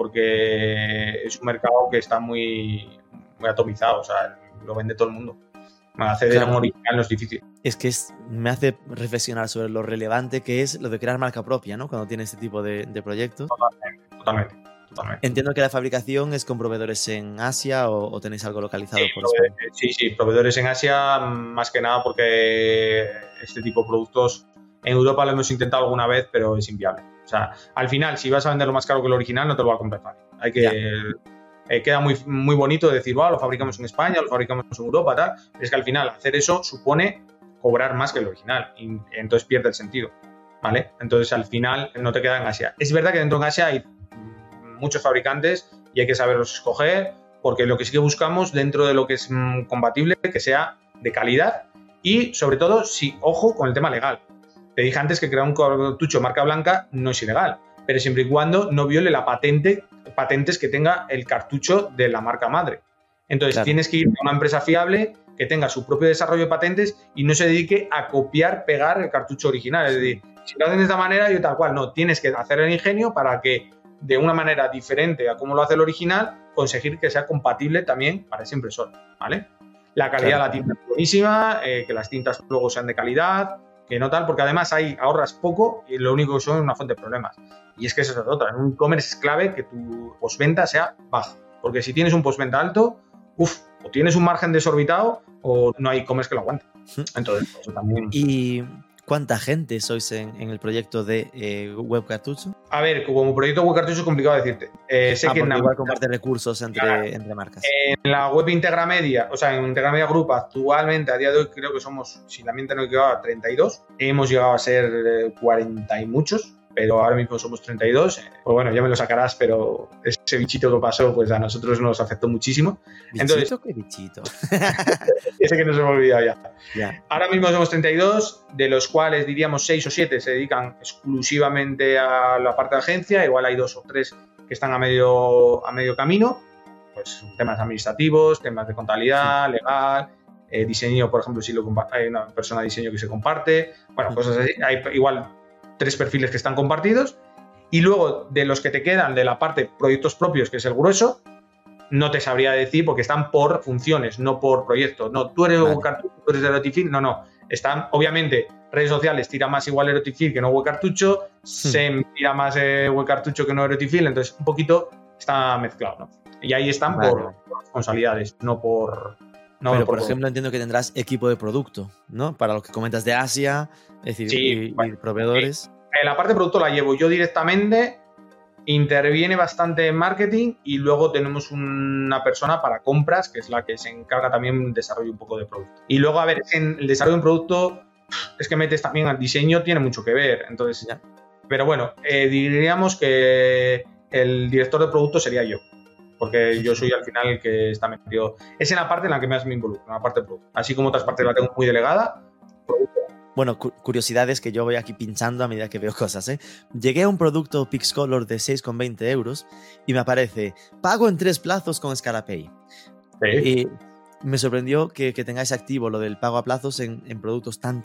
porque es un mercado que está muy atomizado, o sea, lo vende todo el mundo. Acceder a un original no es difícil. Es que me hace reflexionar sobre lo relevante que es lo de crear marca propia, ¿no? Cuando tienes este tipo de proyectos. Totalmente. Entiendo que la fabricación es con proveedores en Asia o tenéis algo localizado por España. Sí, proveedores en Asia, más que nada porque este tipo de productos en Europa lo hemos intentado alguna vez, pero es inviable. O sea, al final, si vas a venderlo más caro que el original, no te lo va a comprar nadie. Hay que... queda muy, muy bonito decir, lo fabricamos en España, lo fabricamos en Europa, tal. Es que al final hacer eso supone cobrar más que el original y entonces pierde el sentido, ¿vale? Entonces al final no te queda en Asia. Es verdad que dentro de Asia hay muchos fabricantes y hay que saberlos escoger, porque lo que sí que buscamos dentro de lo que es compatible, que sea de calidad y sobre todo, ojo con el tema legal. Te dije antes que crear un cartucho marca blanca no es ilegal, pero siempre y cuando no viole la patentes que tenga el cartucho de la marca madre. Entonces tienes que ir a una empresa fiable que tenga su propio desarrollo de patentes y no se dedique a copiar, pegar el cartucho original. Es decir, si lo hacen de esta manera, yo tal cual. No, tienes que hacer el ingenio para que de una manera diferente a como lo hace el original, conseguir que sea compatible también para ese impresor, ¿vale? La calidad de la tinta es buenísima, que las tintas luego sean de calidad, que no tal, porque además ahí ahorras poco y lo único que son es una fuente de problemas. Y es que eso es otra. En un e-commerce es clave que tu postventa sea baja, porque si tienes un postventa alto, o tienes un margen desorbitado o no hay e-commerce que lo aguante. Entonces, eso también. ¿Y cuánta gente sois en el proyecto de Web Cartucho? A ver, como proyecto Web Cartucho es complicado decirte. Sé que igual comparte recursos entre marcas. En la web Integramedia, o sea, en Integramedia Group actualmente, a día de hoy, creo que somos, si la mente no equivoca, 32. Hemos llegado a ser 40 y muchos, pero ahora mismo somos 32. Pues bueno, ya me lo sacarás, pero ese bichito que pasó, pues a nosotros nos afectó muchísimo. ¿Bichito? Entonces, ¿qué bichito? Ese que no se me ha olvidado ya. Ahora mismo somos 32, de los cuales diríamos 6 o 7 se dedican exclusivamente a la parte de agencia, igual hay 2 o 3 que están a medio camino, pues temas administrativos, temas de contabilidad, legal, diseño, por ejemplo, si hay una persona de diseño que se comparte, bueno, cosas así. Hay igual 3 perfiles que están compartidos y luego de los que te quedan de la parte proyectos propios, que es el grueso, no te sabría decir porque están por funciones, no por proyectos. No, tú eres Web Cartucho, tú eres de Erotifil, no. Están, obviamente, redes sociales tira más igual Erotifil que no Web Cartucho, SEM tira más Web Cartucho que no Erotifil, entonces un poquito está mezclado, ¿no? Y ahí están por responsabilidades, no por... No, pero, por ejemplo, entiendo que tendrás equipo de producto, ¿no? Para lo que comentas de Asia, es decir, y proveedores. La parte de producto la llevo yo directamente, interviene bastante en marketing y luego tenemos una persona para compras, que es la que se encarga también del desarrollo un poco de producto. Y luego, a ver, en el desarrollo de un producto es que metes también al diseño, tiene mucho que ver. Entonces, pero bueno, diríamos que el director de producto sería yo. Porque yo soy al final el que está metido. Es en la parte en la que más me involucro, en la parte de producto. Así como otras partes la tengo muy delegada, producto. Bueno, curiosidades que yo voy aquí pinchando a medida que veo cosas, ¿eh? Llegué a un producto Pixcolor de 6,20 euros y me aparece pago en 3 plazos con ScalaPay. Sí. Y me sorprendió que tengáis activo lo del pago a plazos en productos tan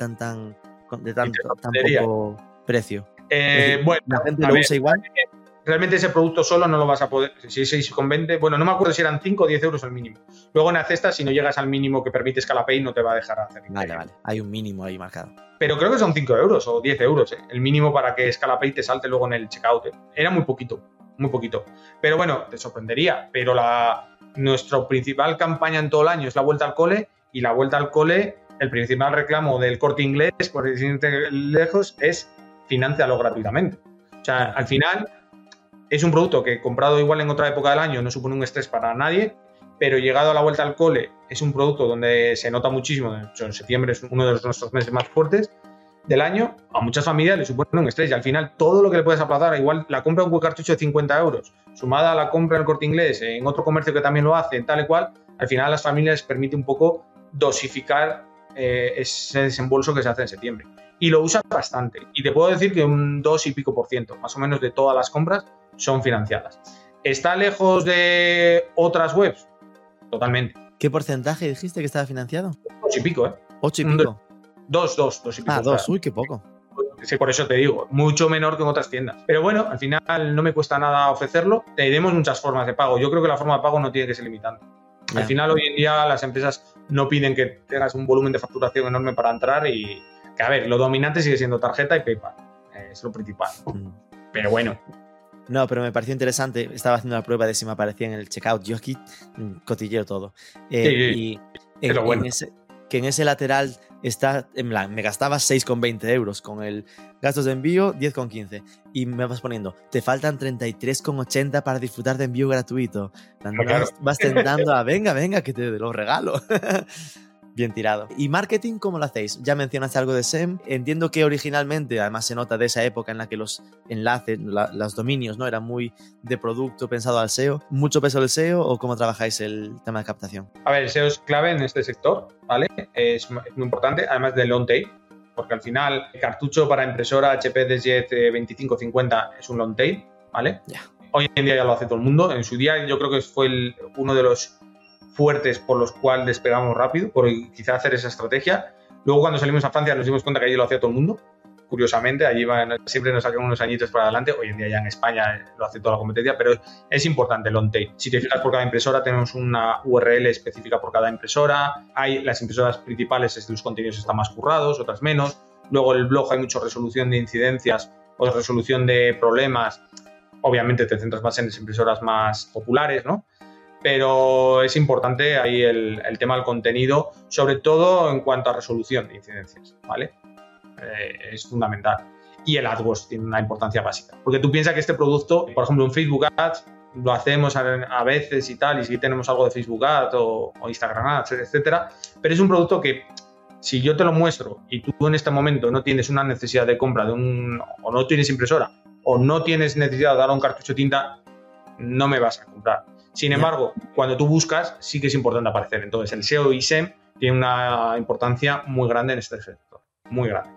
poco precio. Bueno, ¿la gente lo usa igual? Realmente ese producto solo no lo vas a poder, si es 6,20, bueno, no me acuerdo si eran 5 o 10 euros el mínimo. Luego en la cesta, si no llegas al mínimo que permite ScalaPay, no te va a dejar hacer. Vale, hay un mínimo ahí marcado. Pero creo que son 5 euros o 10 euros, el mínimo para que ScalaPay te salte luego en el checkout. Era muy poquito. Pero bueno, te sorprendería, pero nuestra principal campaña en todo el año es la vuelta al cole, y la vuelta al cole, el principal reclamo del Corte Inglés, por decirte lejos, es financialo gratuitamente. O sea, al final... es un producto que comprado igual en otra época del año no supone un estrés para nadie, pero llegado a la vuelta al cole es un producto donde se nota muchísimo. De hecho, en septiembre es uno de nuestros meses más fuertes del año. A muchas familias le supone un estrés y al final todo lo que le puedes aplazar, igual la compra de un buen cartucho de 50 euros, sumada a la compra en el Corte Inglés, en otro comercio que también lo hace, tal y cual, al final a las familias les permite un poco dosificar ese desembolso que se hace en septiembre. Y lo usa bastante. Y te puedo decir que un 2 y pico % más o menos de todas las compras son financiadas. ¿Está lejos de otras webs? Totalmente. ¿Qué porcentaje dijiste que estaba financiado? 2 y pico, ¿eh? 8 y pico. 2 y pico. Ah, 2, uy, qué poco. Sí, por eso te digo, mucho menor que en otras tiendas. Pero bueno, al final no me cuesta nada ofrecerlo. Tenemos muchas formas de pago. Yo creo que la forma de pago no tiene que ser limitante. Ya. Al final, hoy en día, las empresas no piden que tengas un volumen de facturación enorme para entrar y que, a ver, lo dominante sigue siendo tarjeta y PayPal. Es lo principal. Pero bueno. No, pero me pareció interesante. Estaba haciendo la prueba de si me aparecía en el checkout. Yo aquí cotilleo todo. Sí. Y Es lo bueno. en ese lateral está, en plan, me gastaba 6,20 euros con el gastos de envío, 10,15. Y me vas poniendo, te faltan 33,80 para disfrutar de envío gratuito. Claro. Vas tentando a, venga, que te lo regalo. Bien tirado. ¿Y marketing cómo lo hacéis? Ya mencionaste algo de SEM. Entiendo que originalmente, además se nota de esa época en la que los enlaces, los dominios, ¿no? Eran muy de producto pensado al SEO. ¿Mucho peso del SEO o cómo trabajáis el tema de captación? A ver, el SEO es clave en este sector, ¿vale? Es muy importante, además del long tail, porque al final el cartucho para impresora HP DeskJet 2550 es un long tail, ¿vale? Ya. Hoy en día ya lo hace todo el mundo. En su día yo creo que fue uno de los fuertes por los cuales despegamos rápido, por quizá hacer esa estrategia. Luego cuando salimos a Francia nos dimos cuenta que allí lo hacía todo el mundo. Curiosamente, allí siempre nos sacan unos añitos para adelante. Hoy en día ya en España lo hace toda la competencia, pero es importante el long tail. Si te fijas, por cada impresora tenemos una URL específica por cada impresora. Hay las impresoras principales, los contenidos están más currados, otras menos. Luego en el blog hay mucha resolución de incidencias o resolución de problemas. Obviamente te centras más en las impresoras más populares, ¿no? Pero es importante ahí el tema del contenido, sobre todo en cuanto a resolución de incidencias, ¿vale? Es fundamental. Y el AdWords tiene una importancia básica. Porque tú piensas que este producto, por ejemplo, un Facebook Ads, lo hacemos a veces y tal, y sí tenemos algo de Facebook Ads o Instagram Ads, etcétera, pero es un producto que si yo te lo muestro y tú en este momento no tienes una necesidad de compra o no tienes impresora o no tienes necesidad de dar un cartucho de tinta, no me vas a comprar. Sin embargo, cuando tú buscas, sí que es importante aparecer. Entonces, el SEO y SEM tiene una importancia muy grande en este sector. Muy grande.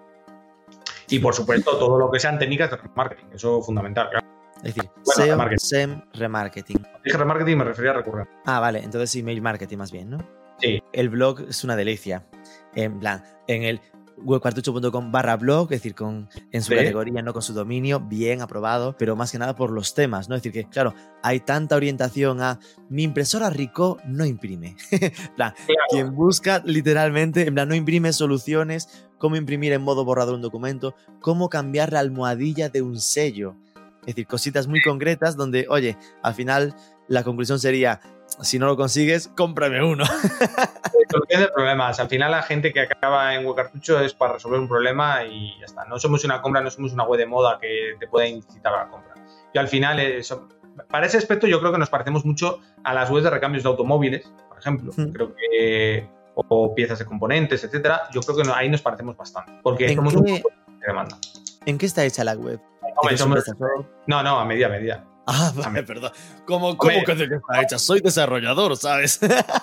Y, por supuesto, todo lo que sean técnicas de remarketing. Eso es fundamental, claro. Es decir, Bueno, SEO, remarketing. SEM, remarketing. Cuando dije remarketing me refería a recurrente. Ah, vale. Entonces email marketing más bien, ¿no? Sí. El blog es una delicia. En plan, en el webcartucho.com/blog, es decir, en su categoría, no con su dominio, bien aprobado, pero más que nada por los temas, ¿no? Es decir, que claro, hay tanta orientación a mi impresora Ricoh no imprime. En plan, Claro. quien busca literalmente, en plan, no imprime soluciones, cómo imprimir en modo borrador un documento, cómo cambiar la almohadilla de un sello. Es decir, cositas muy concretas donde, oye, al final la conclusión sería, si no lo consigues, cómprame uno. Solución de problemas. Al final la gente que acaba en Webcartucho es para resolver un problema y ya está. No somos una compra, no somos una web de moda que te pueda incitar a la compra. Y al final, para ese aspecto yo creo que nos parecemos mucho a las webs de recambios de automóviles, por ejemplo. Creo que o piezas de componentes, etcétera. Yo creo que ahí nos parecemos bastante. Porque somos un poco de demanda. ¿En qué está hecha la web? Hombre, no, a medida. Ah, vale, perdón. ¿Cómo que está hecha? Soy desarrollador, ¿sabes?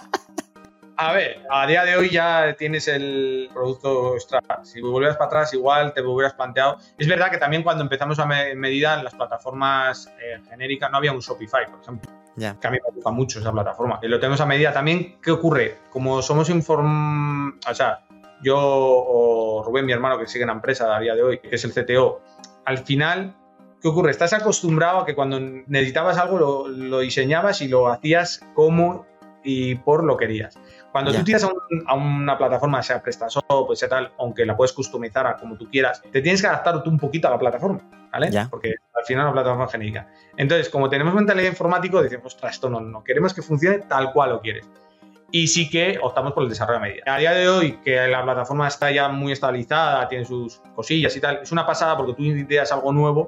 A ver, a día de hoy ya tienes el producto extra. Si volvieras para atrás, igual te hubieras planteado. Es verdad que también cuando empezamos a medida en las plataformas genéricas no había un Shopify, por ejemplo. Ya. Que a mí me gusta mucho esa plataforma. Y lo tenemos a medida también. ¿Qué ocurre? Como somos o sea, yo o Rubén, mi hermano, que sigue en la empresa a día de hoy, que es el CTO, al final, ¿qué ocurre? Estás acostumbrado a que cuando necesitabas algo lo diseñabas y lo hacías como y por lo querías. Cuando tú tiras a una plataforma, sea PrestaShop, sea tal, aunque la puedes customizar a como tú quieras, te tienes que adaptar tú un poquito a la plataforma, ¿vale? Ya. Porque al final es una plataforma genérica. Entonces, como tenemos mentalidad informática, decimos, ostras, esto no queremos que funcione tal cual lo quieres. Y sí que optamos por el desarrollo a medida. A día de hoy, que la plataforma está ya muy estabilizada, tiene sus cosillas y tal, es una pasada porque tú ideas algo nuevo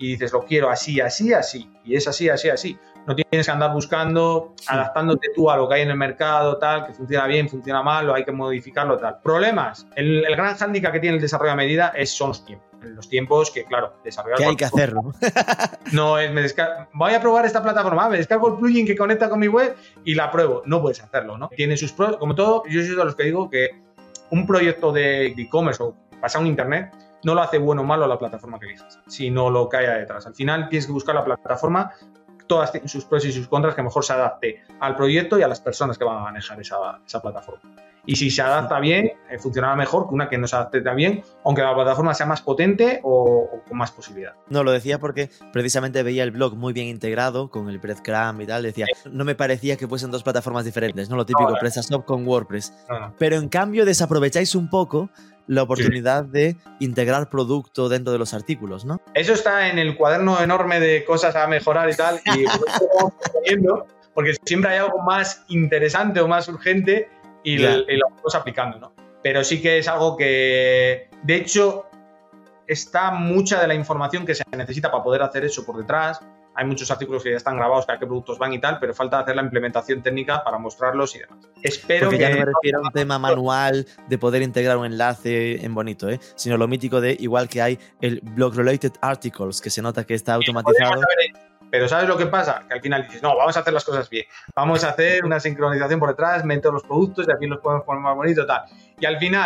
y dices, lo quiero así, así, así, y es así, así, así. No tienes que andar buscando, adaptándote tú a lo que hay en el mercado, tal, que funciona bien, funciona mal, o hay que modificarlo, tal. Problemas. El gran hándicap que tiene el desarrollo a medida son los tiempos. Los tiempos que, claro, desarrollar... ¿Qué hay que hacerlo? No es, voy a probar esta plataforma, me descargo el plugin que conecta con mi web y la pruebo. No puedes hacerlo, ¿no? Tiene sus pros, como todo, yo soy de los que digo que un proyecto de e-commerce o pasar un internet no lo hace bueno o malo la plataforma que elijas, sino lo que haya detrás. Al final tienes que buscar la plataforma, todas tienen sus pros y sus contras, que mejor se adapte al proyecto y a las personas que van a manejar esa plataforma. Y si se adapta bien, funcionará mejor que una que no se adapte tan bien, aunque la plataforma sea más potente o con más posibilidad. No, lo decía porque precisamente veía el blog muy bien integrado con el Breadcrumb y tal. Decía, no me parecía que fuesen dos plataformas diferentes, ¿no? Lo típico, PrestaShop con WordPress. No. Pero en cambio desaprovecháis un poco la oportunidad de integrar producto dentro de los artículos, ¿no? Eso está en el cuaderno enorme de cosas a mejorar y tal, y vamos poniendo, porque siempre hay algo más interesante o más urgente y lo vamos aplicando, ¿no? Pero sí que es algo que, de hecho, está mucha de la información que se necesita para poder hacer eso por detrás. Hay muchos artículos que ya están grabados, a qué productos van y tal, pero falta hacer la implementación técnica para mostrarlos y demás. Espero porque que... ya no me refiero a un tema manual de poder integrar un enlace en bonito, sino lo mítico de, igual que hay el Blog Related Articles, que se nota que está automatizado. Pero ¿sabes lo que pasa? Que al final dices, no, vamos a hacer las cosas bien. Vamos a hacer una sincronización por detrás, meter los productos y aquí los podemos poner más bonitos, tal. Y al final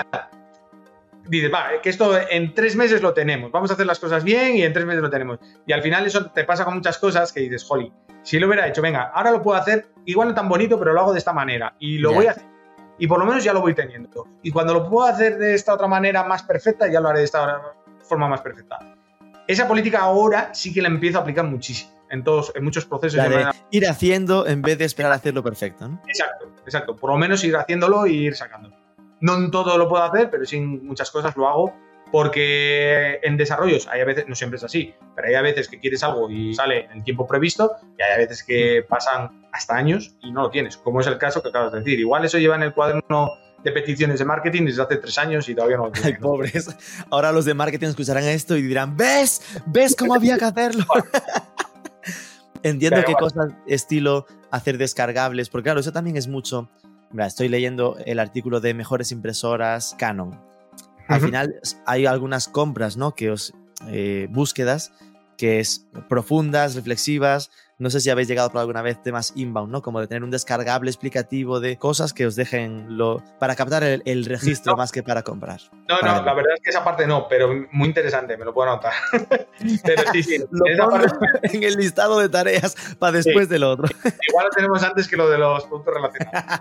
dices, vale, que esto en 3 meses lo tenemos, vamos a hacer las cosas bien y en 3 meses lo tenemos. Y al final eso te pasa con muchas cosas que dices, jolly, si lo hubiera hecho, venga, ahora lo puedo hacer igual no tan bonito, pero lo hago de esta manera y lo voy a hacer. Y por lo menos ya lo voy teniendo. Y cuando lo puedo hacer de esta otra manera más perfecta, ya lo haré de esta forma más perfecta. Esa política ahora sí que la empiezo a aplicar muchísimo en muchos procesos. La de ir haciendo en vez de esperar a hacerlo perfecto, ¿no? Exacto. Por lo menos ir haciéndolo y ir sacándolo. No en todo lo puedo hacer, pero sí en muchas cosas lo hago, porque en desarrollos hay a veces, no siempre es así, pero hay a veces que quieres algo y sale en el tiempo previsto y hay a veces que pasan hasta años y no lo tienes, como es el caso que acabas de decir. Igual eso lleva en el cuaderno de peticiones de marketing desde hace 3 años y todavía no lo tienen. Ay, pobres. Ahora los de marketing escucharán esto y dirán, ¿ves cómo había que hacerlo? Entiendo qué cosas estilo hacer descargables, porque claro, eso también es mucho. Mira, estoy leyendo el artículo de mejores impresoras Canon. Al final hay algunas compras, ¿no? Búsquedas que es profundas, reflexivas. No sé si habéis llegado por alguna vez temas inbound, ¿no? Como de tener un descargable explicativo de cosas que os dejen para captar el registro más que para comprar. No, la verdad es que esa parte no, pero muy interesante, me lo puedo anotar. Pero sí. Lo pongo en el listado de tareas para después del otro. Igual lo tenemos antes que lo de los productos relacionados.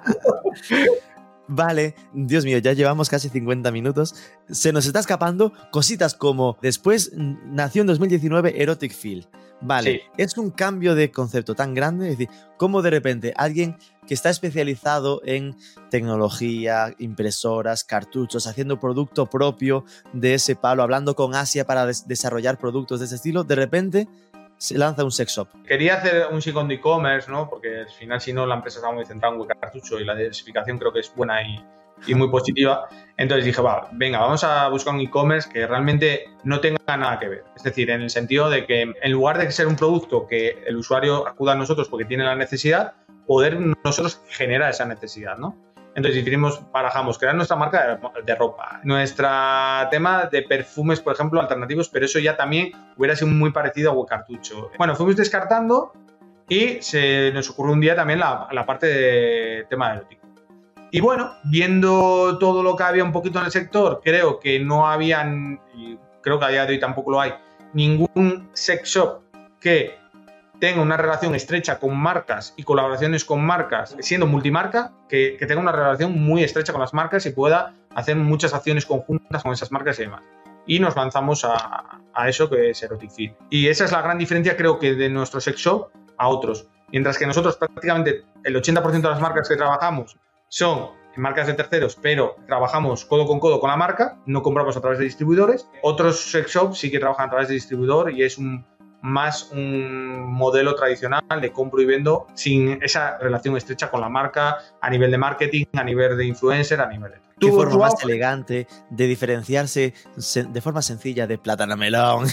Vale, Dios mío, ya llevamos casi 50 minutos. Se nos está escapando cositas como después nació en 2019 Erotic Feel. Vale, sí. Es un cambio de concepto tan grande, es decir, como de repente alguien que está especializado en tecnología, impresoras, cartuchos, haciendo producto propio de ese palo, hablando con Asia para desarrollar productos de ese estilo, de repente se lanza un sex shop. Quería hacer un segundo e-commerce, ¿no? Porque al final, si no, la empresa está muy centrada en un cartucho y la diversificación creo que es buena y muy positiva. Entonces dije, venga, vamos a buscar un e-commerce que realmente no tenga nada que ver. Es decir, en el sentido de que en lugar de ser un producto que el usuario acuda a nosotros porque tiene la necesidad, poder nosotros generar esa necesidad, ¿no? Entonces barajamos crear nuestra marca de ropa, nuestro tema de perfumes, por ejemplo, alternativos, pero eso ya también hubiera sido muy parecido a Web Cartucho. Bueno, fuimos descartando y se nos ocurrió un día también la parte de tema erótico. Y bueno, viendo todo lo que había un poquito en el sector, creo que no habían, y creo que a día de hoy tampoco lo hay, ningún sex shop que tenga una relación estrecha con marcas y colaboraciones con marcas, siendo multimarca, que tenga una relación muy estrecha con las marcas y pueda hacer muchas acciones conjuntas con esas marcas y demás. Y nos lanzamos a eso que es Erotic Feel. Y esa es la gran diferencia, creo que, de nuestro sex shop a otros. Mientras que nosotros prácticamente el 80% de las marcas que trabajamos son marcas de terceros, pero trabajamos codo con la marca, no compramos a través de distribuidores. Otros sex shops sí que trabajan a través de distribuidor y es más un modelo tradicional de compro y vendo sin esa relación estrecha con la marca a nivel de marketing, a nivel de influencer, a nivel de... Qué Tuvo forma su más auge. elegante de diferenciarse de forma sencilla de plátano melón.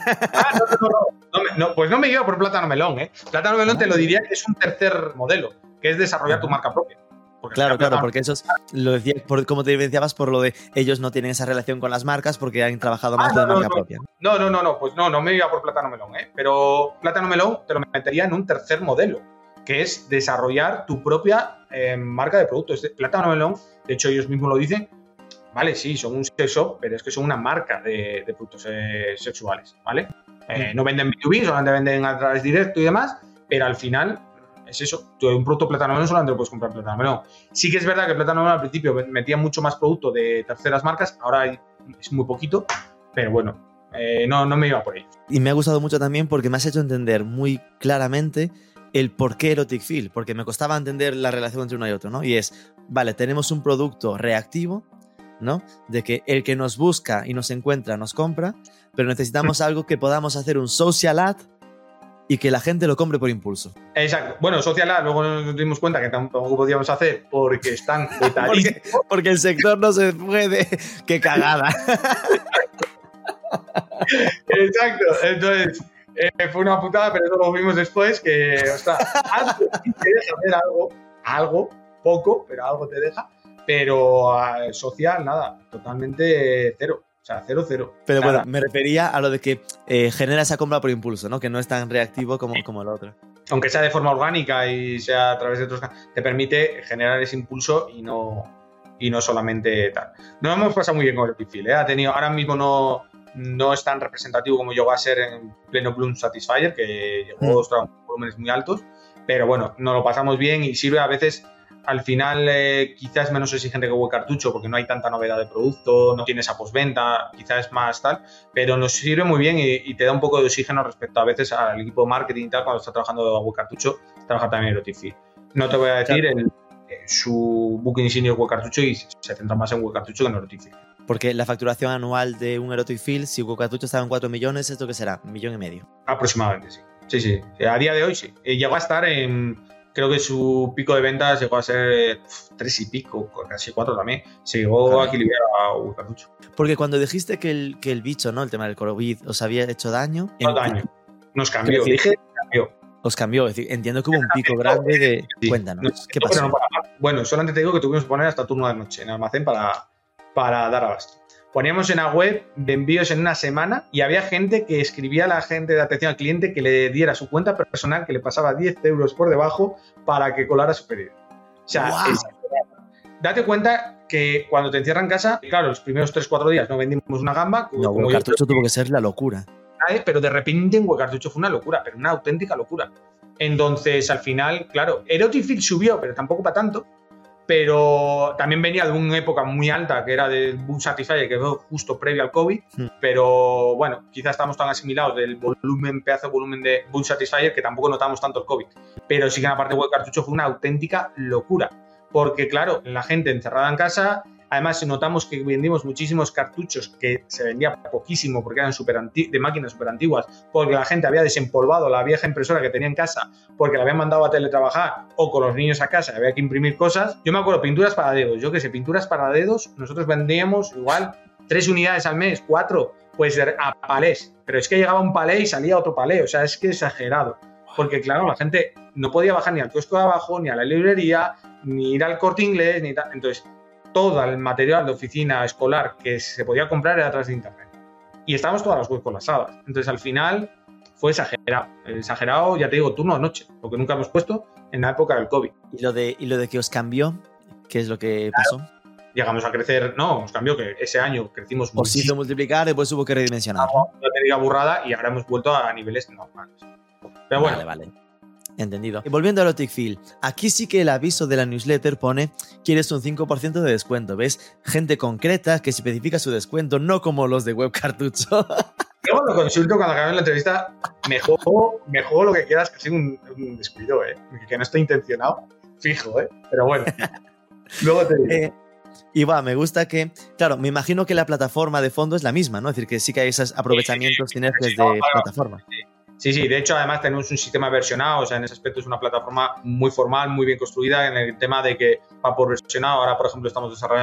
Pues no me iba por plátano melón, ¿eh? Plátano melón te lo Ah. diría que es un tercer modelo, que es desarrollar tu Ajá. marca propia. Porque Claro, al final claro, Plátano- porque eso es, lo decía, como te diferenciabas por lo de ellos no tienen esa relación con las marcas porque han trabajado más de marca propia. Pues no me iba por plátano melón, ¿eh? Pero plátano melón te lo metería en un tercer modelo, que es desarrollar tu propia marca de productos. Plátano melón, de hecho ellos mismos lo dicen, vale, sí, son un sex shop, pero es que son una marca de productos sexuales, ¿vale? No venden B2B, solamente venden a través directo y demás, pero al final es eso. Tú un producto plátano melón solamente lo puedes comprar plátano melón. Sí que es verdad que plátano melón al principio metía mucho más producto de terceras marcas, ahora es muy poquito, pero bueno, no me iba por ello. Y me ha gustado mucho también porque me has hecho entender muy claramente el por qué Erotic Feel, porque me costaba entender la relación entre uno y otro, ¿no? Y es, vale, tenemos un producto reactivo, ¿no? De que el que nos busca y nos encuentra nos compra, pero necesitamos algo que podamos hacer un social ad y que la gente lo compre por impulso. Exacto. Bueno, Social Ad, luego nos dimos cuenta que tampoco podíamos hacer porque están vetadísimos. Porque el sector no se puede. ¡Qué cagada! Exacto. Entonces, fue una putada, pero eso lo vimos después, que, ostras, algo te deja hacer algo, poco, pero algo te deja, pero social, nada, totalmente cero. O sea, 0-0. Pero nada. bueno, me refería a lo de que genera esa compra por impulso, ¿no? Que no es tan reactivo como el otro. Aunque sea de forma orgánica y sea a través de otros, te permite generar ese impulso y no solamente tal. Nos hemos pasado muy bien con el Erotic Feel, ¿eh? Ahora mismo no es tan representativo como llegó a ser en pleno Bloom Satisfyer, que llegó a volúmenes muy altos, pero bueno, nos lo pasamos bien y sirve a veces. Al final quizás menos exigente que Web Cartucho porque no hay tanta novedad de producto, no tienes a postventa, quizás es más tal, pero nos sirve muy bien y te da un poco de oxígeno respecto a veces al equipo de marketing y tal cuando está trabajando Web Cartucho, trabaja también en Erotic Feel. No te voy a decir su booking senior Web Cartucho y se centra más en Web Cartucho que en Erotic Feel. Porque la facturación anual de un Erotic Feel, si Web Cartucho estaba en 4 millones, ¿esto qué será? 1,5 millones. Aproximadamente, sí. Sí. A día de hoy sí. Llegó a estar en... Creo que su pico de ventas llegó a ser 3 y pico, casi 4 también. Se llegó a equilibrar a Web Cartucho. Porque cuando dijiste que el bicho, ¿no? El tema del COVID os había hecho daño. No daño. Nos cambió. Cambió. Os cambió. Es decir, entiendo que hubo un pico grande de... Sí. Cuéntanos, ¿qué pasó? Bueno, solamente te digo que tuvimos que poner hasta turno de noche en almacén para dar abasto. Poníamos en la web de envíos en una semana y había gente que escribía a la gente de atención al cliente que le diera su cuenta personal, que le pasaba 10 euros por debajo para que colara su pedido. O sea, date cuenta que cuando te encierran en casa, claro, los primeros 3-4 días no vendimos una gamba. No, Web Cartucho tuvo que ser la locura. Pero de repente en Web Cartucho fue una locura, pero una auténtica locura. Entonces, al final, claro, Erotic Feel subió, pero tampoco para tanto. Pero también venía de una época muy alta que era del Boom Satisfyer, que fue justo previo al COVID. Pero bueno, quizás estamos tan asimilados del pedazo de volumen de Boom Satisfyer que tampoco notamos tanto el COVID. Pero sí que en la parte de Web Cartucho fue una auténtica locura. Porque claro, la gente encerrada en casa, además notamos que vendimos muchísimos cartuchos que se vendía poquísimo porque eran de máquinas súper antiguas, porque la gente había desempolvado la vieja impresora que tenía en casa porque la habían mandado a teletrabajar o con los niños a casa, había que imprimir cosas. Yo me acuerdo, pinturas para dedos, pinturas para dedos, nosotros vendíamos igual 3 unidades al mes, 4, pues a palés, pero es que llegaba un palé y salía otro palé, o sea, es que exagerado, porque claro, la gente no podía bajar ni al kiosco de abajo, ni a la librería, ni ir al Corte Inglés, ni tal. Entonces, todo el material de oficina escolar que se podía comprar era a través de internet. Y estábamos todas las webs colapsadas. Entonces, al final, fue exagerado. Exagerado, ya te digo, turno de noche, lo que nunca hemos puesto en la época del COVID. ¿Y lo de que os cambió? ¿Qué es lo que pasó? Llegamos a crecer, nos cambió, que ese año crecimos muchísimo. Os hizo multiplicar y después hubo que redimensionar. No tenía burrada y ahora hemos vuelto a niveles normales. Pero bueno. Vale. Entendido. Y volviendo a Erotic Feel, aquí sí que el aviso de la newsletter pone ¿quieres un 5% de descuento? ¿Ves? Gente concreta que especifica su descuento, no como los de Web Cartucho. Luego lo consulto cuando acabe la entrevista, me juego lo que quieras, que ha sido un descuido, que no estoy intencionado, fijo, pero bueno. Luego te digo. Y me gusta que, claro, me imagino que la plataforma de fondo es la misma, ¿no? Es decir, que sí que hay esos aprovechamientos, sinergias de plataforma. Sí, de hecho además tenemos un sistema versionado, o sea, en ese aspecto es una plataforma muy formal, muy bien construida en el tema de que va por versionado. Ahora, por ejemplo, estamos desarrollando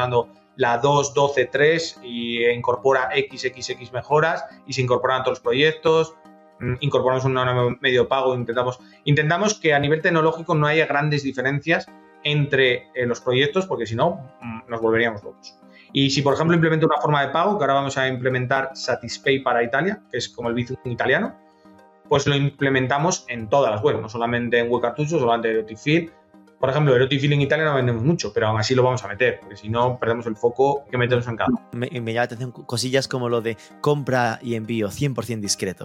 la 2.12.3 y incorpora XXX mejoras y se incorporan a todos los proyectos. Incorporamos un medio pago, intentamos que a nivel tecnológico no haya grandes diferencias entre los proyectos, porque si no nos volveríamos locos. Y si, por ejemplo, implemento una forma de pago, que ahora vamos a implementar Satispay para Italia, que es como el Bizum italiano, pues lo implementamos en todas las webs, no solamente en WebCartucho, solamente en Eroticfill. Por ejemplo, Eroticfill en Italia no vendemos mucho, pero aún así lo vamos a meter, porque si no perdemos el foco que metemos en cada. Me llama la atención cosillas como lo de compra y envío 100% discreto.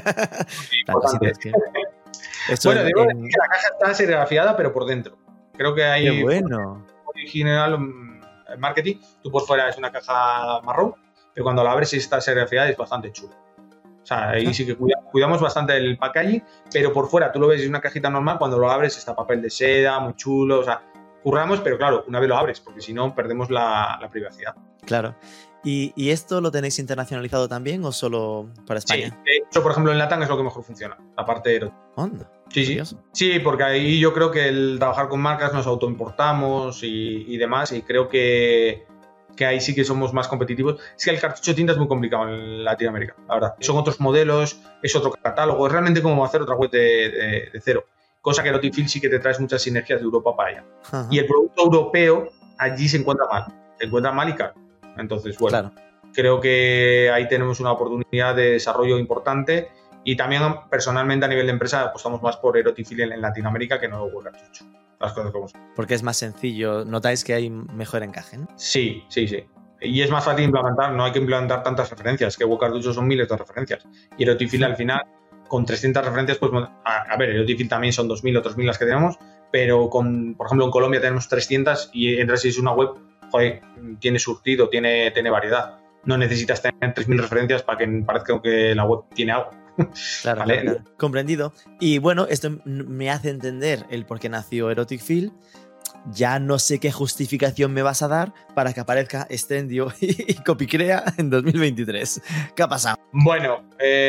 Bueno, digo que la caja está serigrafiada, pero por dentro. Creo que hay... ¡Qué bueno! Original marketing, tú por fuera es una caja marrón, pero cuando la abres y está serigrafiada es bastante chulo. O sea, ahí sí que cuidamos bastante el packaging, pero por fuera tú lo ves, es una cajita normal, cuando lo abres está papel de seda, muy chulo, o sea, curramos, pero claro, una vez lo abres, porque si no perdemos la privacidad. Claro. ¿Y esto lo tenéis internacionalizado también o solo para España? Sí, de hecho, por ejemplo, en LATAM es lo que mejor funciona, la parte de ¿Onda? Sí, porque ahí yo creo que el trabajar con marcas nos autoimportamos y demás, y creo que ahí sí que somos más competitivos. Es que el cartucho de tinta es muy complicado en Latinoamérica, la verdad. Son otros modelos, es otro catálogo, es realmente como hacer otra web de cero. Cosa que Eroticfill sí que te traes muchas sinergias de Europa para allá. Ajá. Y el producto europeo allí se encuentra mal y caro. Entonces, bueno, claro, creo que ahí tenemos una oportunidad de desarrollo importante y también personalmente a nivel de empresa apostamos más por Eroticfill en Latinoamérica que no Web Cartucho. Las cosas como son. Porque es más sencillo, notáis que hay mejor encaje, ¿no? Sí. Y es más fácil implementar, no hay que implementar tantas referencias, que Web Cartucho son miles de referencias. Y Eroticfill al final, con 300 referencias, pues a ver, Eroticfill también son 2.000 o 3.000 las que tenemos, pero por ejemplo en Colombia tenemos 300 y entras si es una web, joder, tiene surtido, tiene variedad. No necesitas tener 3.000 referencias para que parezca que la web tiene algo. Claro, ¿vale? Claro. Comprendido. Y bueno, esto me hace entender el por qué nació Eroticfill. Ya no sé qué justificación me vas a dar para que aparezca Extendio y Copicrea en 2023. ¿Qué ha pasado? Bueno,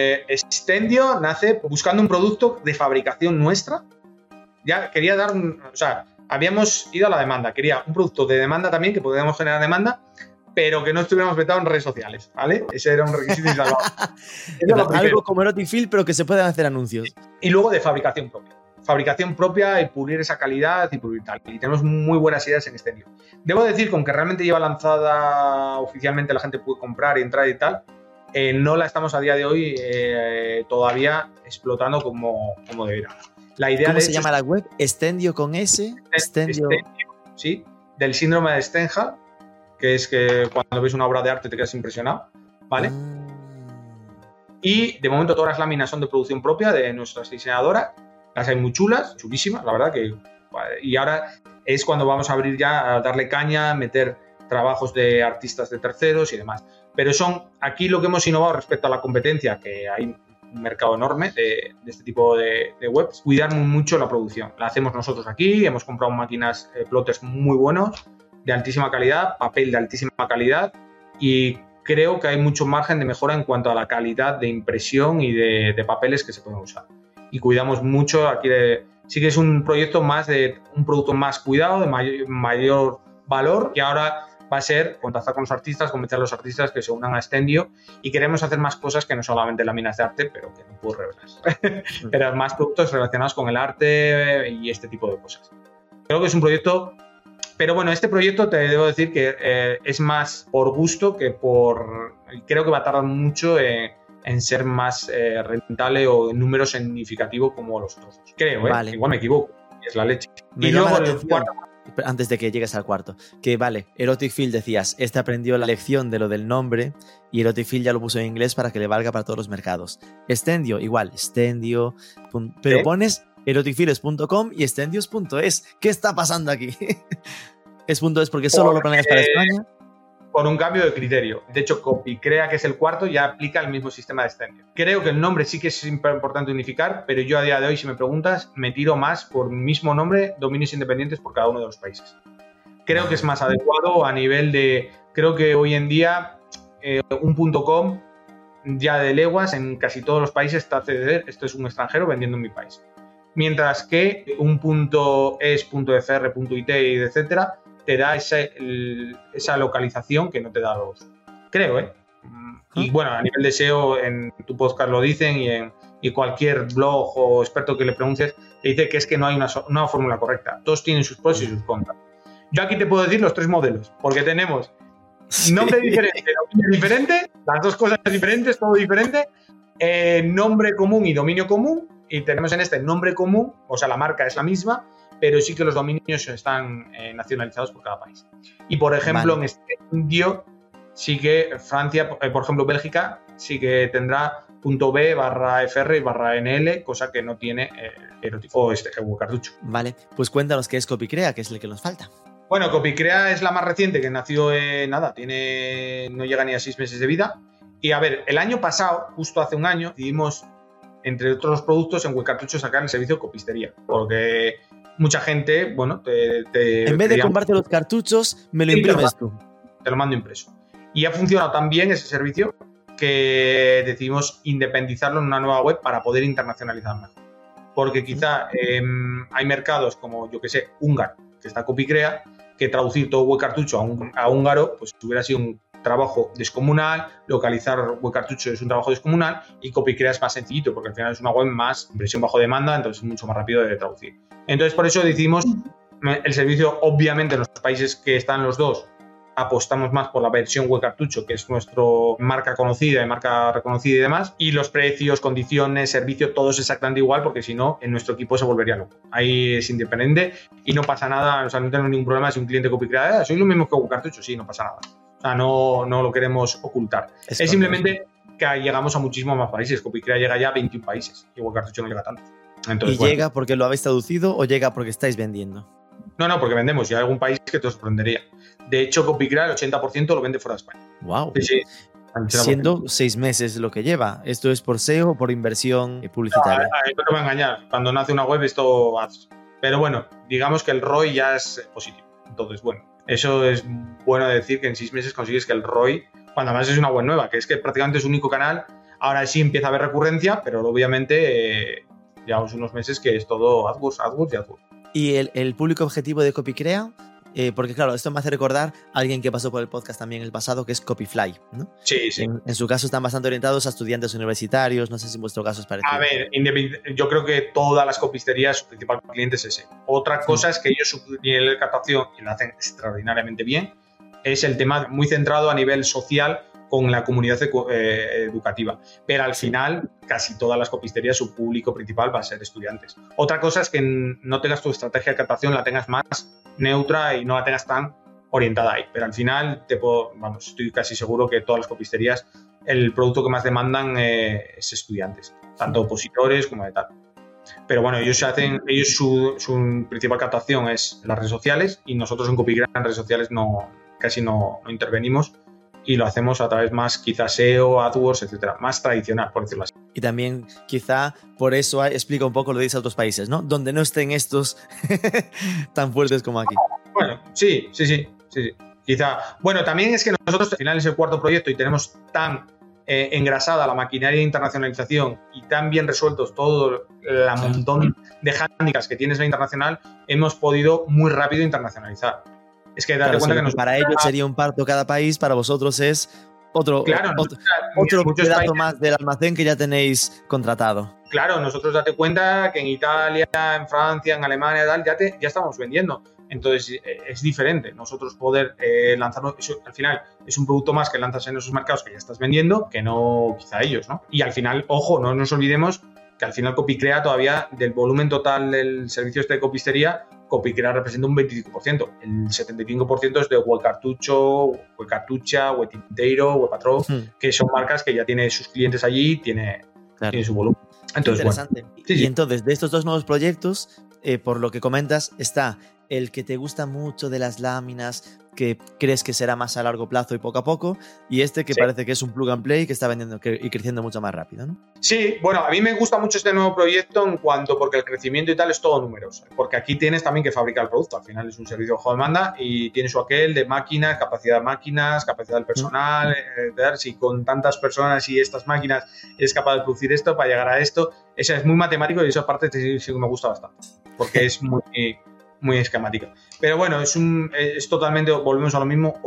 Extendio nace buscando un producto de fabricación nuestra. Ya quería dar o sea, habíamos ido a la demanda. Quería un producto de demanda también, que podíamos generar demanda, pero que no estuviéramos vetados en redes sociales, ¿vale? Ese era un requisito insalvable. Algo como Eroticfill, pero que se puedan hacer anuncios. Y luego de fabricación propia. Fabricación propia y pulir esa calidad y pulir tal. Y tenemos muy buenas ideas en Extendio. Debo decir que aunque realmente lleva lanzada oficialmente, la gente puede comprar y entrar y tal, no la estamos a día de hoy todavía explotando como debería. La idea ¿Cómo se llama la web? Extendio con S. Extendio, sí, del síndrome de Stendhal, que es que cuando ves una obra de arte te quedas impresionado, ¿vale? Y de momento todas las láminas son de producción propia de nuestras diseñadoras. Las hay muy chulas, chulísimas, la verdad que... Y ahora es cuando vamos a abrir ya, a darle caña, meter trabajos de artistas de terceros y demás. Pero son aquí lo que hemos innovado respecto a la competencia, que hay un mercado enorme de este tipo de webs, cuidar mucho la producción. La hacemos nosotros aquí, hemos comprado máquinas plotters muy buenos, de altísima calidad, papel de altísima calidad, y creo que hay mucho margen de mejora en cuanto a la calidad de impresión y de papeles que se pueden usar. Y cuidamos mucho aquí sí que es un proyecto más de un producto más cuidado, de mayor valor, que ahora va a ser contactar con los artistas, convencer a los artistas que se unan a Extendio, y queremos hacer más cosas que no solamente láminas de arte, pero que no puedo revelar. Pero más productos relacionados con el arte y este tipo de cosas. Creo que es un proyecto, pero bueno, este proyecto te debo decir que es más por gusto que por... Creo que va a tardar mucho en ser más rentable o en número significativo como los otros. Creo, vale. Igual me equivoco, es la leche. Y luego el cuarto... Antes de que llegues al cuarto, que vale, Eroticfill decías, aprendió la lección de lo del nombre y Eroticfill ya lo puso en inglés para que le valga para todos los mercados. Extendio, igual, Extendio, pero pones eroticfilles.com y extendios.es. ¿Qué está pasando aquí? ¿Es .es porque solo lo planeas para España? Por un cambio de criterio. De hecho, Copicrea, que es el cuarto, ya aplica el mismo sistema de Extendio. Creo que el nombre sí que es importante unificar, pero yo a día de hoy, si me preguntas, me tiro más por mismo nombre, dominios independientes por cada uno de los países. Creo que es más adecuado a nivel de... Creo que hoy en día un .com ya de leguas en casi todos los países está ceder, esto es un extranjero vendiendo en mi país. Mientras que un .es, .fr, .it, etcétera, te da esa localización que no te da los... Creo, ¿eh? Y bueno, a nivel de SEO, en tu podcast lo dicen y cualquier blog o experto que le preguntes te dice que es que no hay una fórmula correcta. Todos tienen sus pros y sus contras. Yo aquí te puedo decir los 3 modelos, porque tenemos nombre diferente, dominio diferente, las 2 cosas diferentes, todo diferente, nombre común y dominio común, y tenemos en este nombre común, o sea, la marca es la misma, pero sí que los dominios están nacionalizados por cada país. Y por ejemplo, en este indio, sí que Francia, por ejemplo, Bélgica, sí que tendrá .b/fr/nl, cosa que no tiene o cartucho. Vale, pues cuéntanos qué es Copycrea, que es el que nos falta. Bueno, Copycrea es la más reciente, que nació no llega ni a 6 meses de vida. Y a ver, el año pasado, justo hace un año, decidimos, entre otros productos, en WebCartucho sacar el servicio copistería, porque mucha gente, bueno, en vez de comprarte los cartuchos, me lo imprimes tú. Te lo mando impreso. Y ha funcionado tan bien ese servicio que decidimos independizarlo en una nueva web para poder internacionalizar mejor. Porque quizá hay mercados como, yo que sé, húngaro, que está Copycrea, que traducir todo WebCartucho a húngaro pues hubiera sido un trabajo descomunal, localizar WebCartucho es un trabajo descomunal y Copycrea es más sencillito porque al final es una web más impresión bajo demanda, entonces es mucho más rápido de traducir. Entonces por eso decidimos el servicio, obviamente en los países que están los dos, apostamos más por la versión WebCartucho, que es nuestra marca conocida y marca reconocida y demás, y los precios, condiciones, servicio, todo es exactamente igual, porque si no, en nuestro equipo se volvería loco. Ahí es independiente y no pasa nada, o sea, no tenemos ningún problema si un cliente Copycrea, soy lo mismo que WebCartucho, sí, no pasa nada. O sea, no lo queremos ocultar. Es simplemente que llegamos a muchísimos más países. Copycrea llega ya a 21 países y WebCartucho no llega a tanto. Entonces, ¿Y llega porque lo habéis traducido o llega porque estáis vendiendo? No, porque vendemos. Y hay algún país que te sorprendería. De hecho, Copycrea el 80% lo vende fuera de España. ¡Wow! Sí. Siendo 6 meses lo que lleva. ¿Esto es por SEO o por inversión publicitaria? No te voy a engañar. Cuando nace una web esto hace. Pero bueno, digamos que el ROI ya es positivo. Entonces, bueno, eso es bueno decir que en 6 meses consigues que el ROI, cuando además es una web nueva, que es que prácticamente es un único canal, ahora sí empieza a haber recurrencia, pero obviamente llevamos unos meses que es todo AdWords y AdWords. ¿Y el público objetivo de Copycrea? Porque claro, esto me hace recordar a alguien que pasó por el podcast también el pasado, que es Copyfly, ¿no? Sí. En su caso están bastante orientados a estudiantes universitarios, no sé si en vuestro caso es parecido. A ver, yo creo que todas las copisterías, su principal cliente es ese. Otra cosa es que ellos su nivel de captación, y lo hacen extraordinariamente bien, es el tema muy centrado a nivel social con la comunidad educativa. Pero al final, casi todas las copisterías, su público principal va a ser estudiantes. Otra cosa es que no tengas tu estrategia de captación, la tengas más neutra y no la tengas tan orientada ahí. Pero al final, estoy casi seguro que todas las copisterías, el producto que más demandan es estudiantes, tanto opositores como de tal. Pero bueno, ellos su principal captación es las redes sociales y nosotros en Copycrea en redes sociales casi no intervenimos. Y lo hacemos a través más quizás SEO, AdWords, etcétera, más tradicional, por decirlo así. Y también quizá por eso explica un poco lo que dice a otros países, ¿no? Donde no estén estos tan fuertes como aquí. Bueno, sí. Quizá. Bueno, también es que nosotros al final es el 4º proyecto y tenemos tan engrasada la maquinaria de internacionalización y tan bien resueltos todo el montón de hándicaps que tienes la internacional, hemos podido muy rápido internacionalizar. Es que date cuenta que para ellos sería un parto cada país, para vosotros es otro pedazo más del almacén que ya tenéis contratado. Claro, nosotros date cuenta que en Italia, en Francia, en Alemania, ya estamos vendiendo. Entonces es diferente. Nosotros poder lanzarlo, al final es un producto más que lanzas en esos mercados que ya estás vendiendo, que no quizá ellos, ¿no? Y al final, ojo, no nos olvidemos que al final Copycrea todavía del volumen total del servicio de copistería, Copycrea representa un 25%. El 75% es de WebCartucho, WebCartucha, WebTinteiro, WebPatrol, que son marcas que ya tiene sus clientes allí, tiene su volumen. Entonces, interesante. Bueno. Sí. Y entonces, de estos 2 nuevos proyectos, por lo que comentas, está el que te gusta mucho de las láminas, que crees que será más a largo plazo y poco a poco, y este que parece que es un plug and play que está vendiendo y creciendo mucho más rápido, ¿no? Sí, bueno, a mí me gusta mucho este nuevo proyecto porque el crecimiento y tal es todo números, porque aquí tienes también que fabricar el producto, al final es un servicio bajo demanda y tiene su aquel de máquinas, capacidad del personal, si con tantas personas y estas máquinas eres capaz de producir esto para llegar a esto, eso es muy matemático y esa parte sí me gusta bastante, porque es muy esquemática. Pero bueno, es totalmente, volvemos a lo mismo.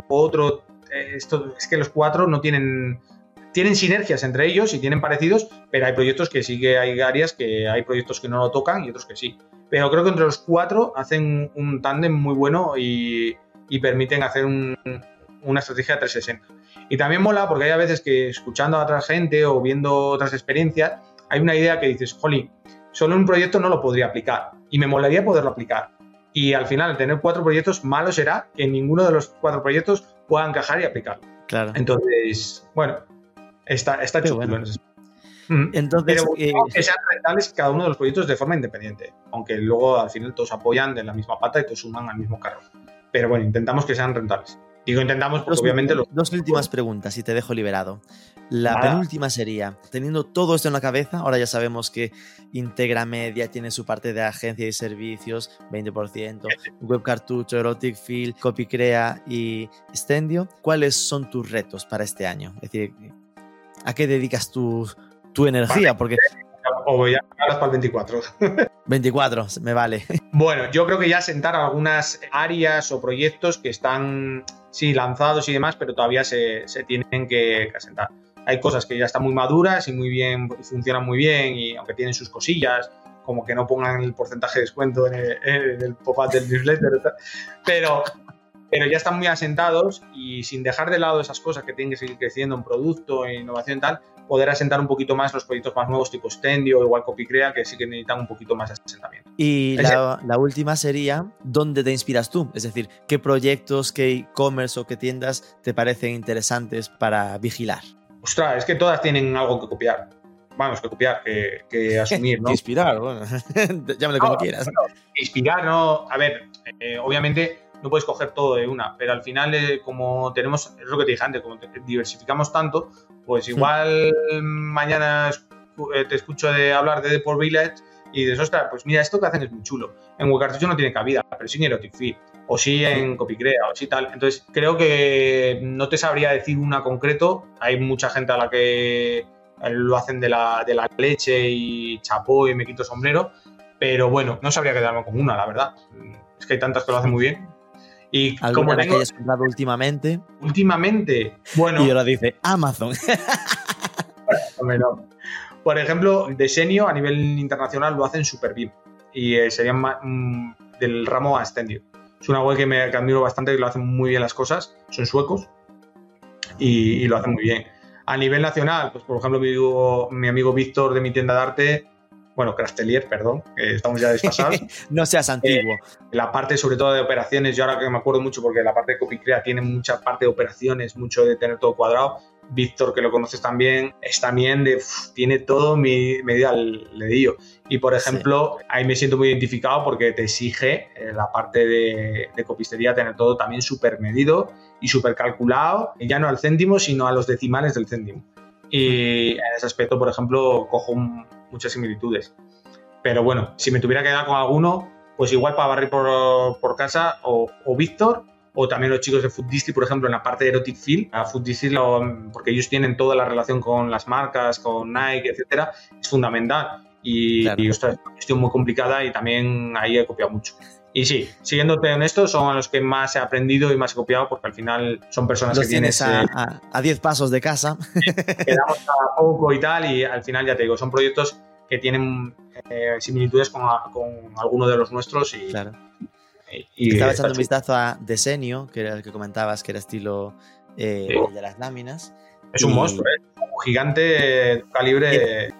Esto es que los 4 no tienen sinergias entre ellos y tienen parecidos, pero hay proyectos que sí que hay áreas que hay proyectos que no lo tocan y otros que sí. Pero creo que entre los 4 hacen un tándem muy bueno y permiten hacer una estrategia 360. Y también mola porque hay a veces que escuchando a otra gente o viendo otras experiencias, hay una idea que dices, jolín, solo un proyecto no lo podría aplicar y me molaría poderlo aplicar. Y al final, al tener 4 proyectos, malo será que ninguno de los 4 proyectos pueda encajar y aplicarlo. Claro. Entonces, bueno, está chulo. Bueno. Entonces, pero que sean rentables cada uno de los proyectos de forma independiente, aunque luego al final todos apoyan de la misma pata y todos suman al mismo carro. Pero bueno, intentamos que sean rentables. Digo intentamos porque obviamente... Dos últimas preguntas y te dejo liberado. La penúltima sería, teniendo todo esto en la cabeza, ahora ya sabemos que Integra Media tiene su parte de agencia y servicios, 20%, Webcartucho, Erotic Field, Copycrea y Stendio. ¿Cuáles son tus retos para este año? Es decir, ¿a qué dedicas tu energía? Porque... O voy a para el 24. 24, me vale. Bueno, yo creo que ya sentar algunas áreas o proyectos que están, sí, lanzados y demás, pero todavía se tienen que asentar. Hay cosas que ya están muy maduras y muy bien, funcionan muy bien, y aunque tienen sus cosillas, como que no pongan el porcentaje de descuento en el pop-up del newsletter, pero ya están muy asentados, y sin dejar de lado esas cosas que tienen que seguir creciendo en producto, en innovación y tal, poder asentar un poquito más los proyectos más nuevos tipo Stendio o igual Copycrea, que sí que necesitan un poquito más de asentamiento. Y la última sería, ¿dónde te inspiras tú? Es decir, ¿qué proyectos, qué e-commerce o qué tiendas te parecen interesantes para vigilar? Ostras, es que todas tienen algo que copiar. Vamos, que copiar, que asumir, ¿no? Inspirar, bueno, llámale como quieras. Bueno, inspirar, ¿no? A ver, obviamente no puedes coger todo de una, pero al final, como tenemos, es lo que te dije antes, como diversificamos tanto, pues igual mañana te escucho hablar de Deport Village y dices, ostras, pues mira, esto que hacen es muy chulo. En Webcartucho no tiene cabida, pero sí en Erotic Field, o sí en Copycrea, o sí tal. Entonces, creo que no te sabría decir una concreto. Hay mucha gente a la que lo hacen de la leche y chapó y me quito sombrero, pero bueno, no sabría quedarme con una, la verdad. Es que hay tantas que lo hacen muy bien. Y ¿alguna vez que hayas comprado últimamente? Últimamente, bueno... Y ahora dice Amazon. Bueno, por ejemplo, Desenio a nivel internacional lo hacen súper bien. Y serían del ramo a Stendio. Es una web que admiro bastante, que lo hacen muy bien las cosas. Son suecos y lo hacen muy bien. A nivel nacional, pues por ejemplo, mi amigo Víctor de mi tienda de arte... Bueno, Crastelier, perdón, estamos ya desfasados. No seas antiguo. La parte sobre todo de operaciones, yo ahora que me acuerdo mucho porque la parte de Copycrea tiene mucha parte de operaciones, mucho de tener todo cuadrado. Víctor, que lo conoces también, es también tiene todo medio al dedillo. Y por ejemplo, ahí me siento muy identificado porque te exige la parte de copistería tener todo también súper medido y súper calculado, ya no al céntimo, sino a los decimales del céntimo. Y en ese aspecto, por ejemplo, cojo muchas similitudes. Pero bueno, si me tuviera que quedar con alguno, pues igual para barrer por casa, o Víctor, o también los chicos de Food District, por ejemplo, en la parte de Erotic Field. A Food District, porque ellos tienen toda la relación con las marcas, con Nike, etcétera, es fundamental. Y ostras, es una cuestión muy complicada y también ahí he copiado mucho. Y sí, siguiéndote honesto, son los que más he aprendido y más he copiado, porque al final son personas los que tienes a 10 pasos de casa. Quedamos a poco y tal, y al final ya te digo, son proyectos que tienen similitudes con alguno de los nuestros. Y, claro. Y estaba echando un vistazo a Desenio, que era el que comentabas, que era estilo de las láminas. Es un monstruo, un gigante calibre.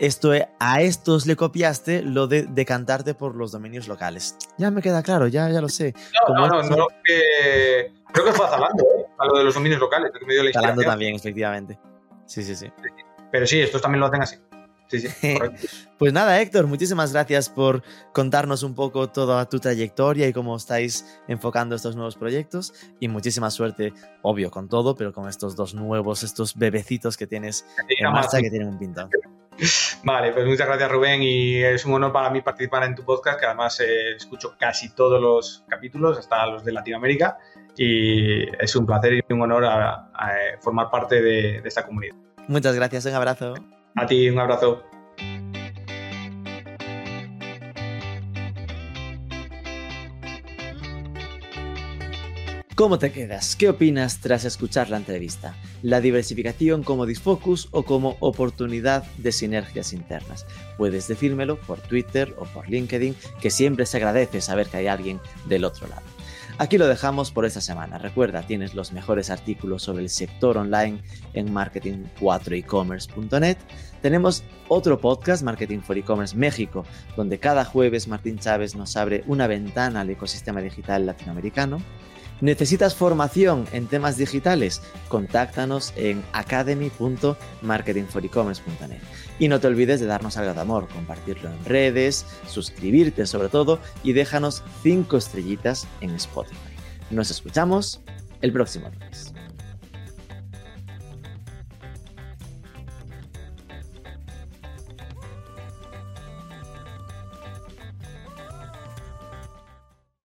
A estos le copiaste lo de decantarte por los dominios locales. Ya me queda claro, ya lo sé. No, creo que fue a Zalando, a lo de los dominios locales, que me dio la inspiración. Zalando también, efectivamente. Sí. Pero sí, estos también lo hacen así. Sí, correcto. Pues nada, Héctor, muchísimas gracias por contarnos un poco toda tu trayectoria y cómo estáis enfocando estos nuevos proyectos, y muchísima suerte, obvio, con todo, pero con estos dos nuevos, estos bebecitos que tienes en marcha, que tienen un pintón. Vale, pues muchas gracias, Rubén, y es un honor para mí participar en tu podcast, que además escucho casi todos los capítulos, hasta los de Latinoamérica, y es un placer y un honor a formar parte de esta comunidad. Muchas gracias, un abrazo. A ti, un abrazo. ¿Cómo te quedas? ¿Qué opinas tras escuchar la entrevista? ¿La diversificación como disfocus o como oportunidad de sinergias internas? Puedes decírmelo por Twitter o por LinkedIn, que siempre se agradece saber que hay alguien del otro lado. Aquí lo dejamos por esta semana. Recuerda, tienes los mejores artículos sobre el sector online en marketing4ecommerce.net. Tenemos otro podcast, Marketing for E-Commerce México, donde cada jueves Martín Chávez nos abre una ventana al ecosistema digital latinoamericano. ¿Necesitas formación en temas digitales? Contáctanos en academy.marketingforecommerce.net. Y no te olvides de darnos algo de amor, compartirlo en redes, suscribirte sobre todo y déjanos 5 estrellitas en Spotify. Nos escuchamos el próximo lunes.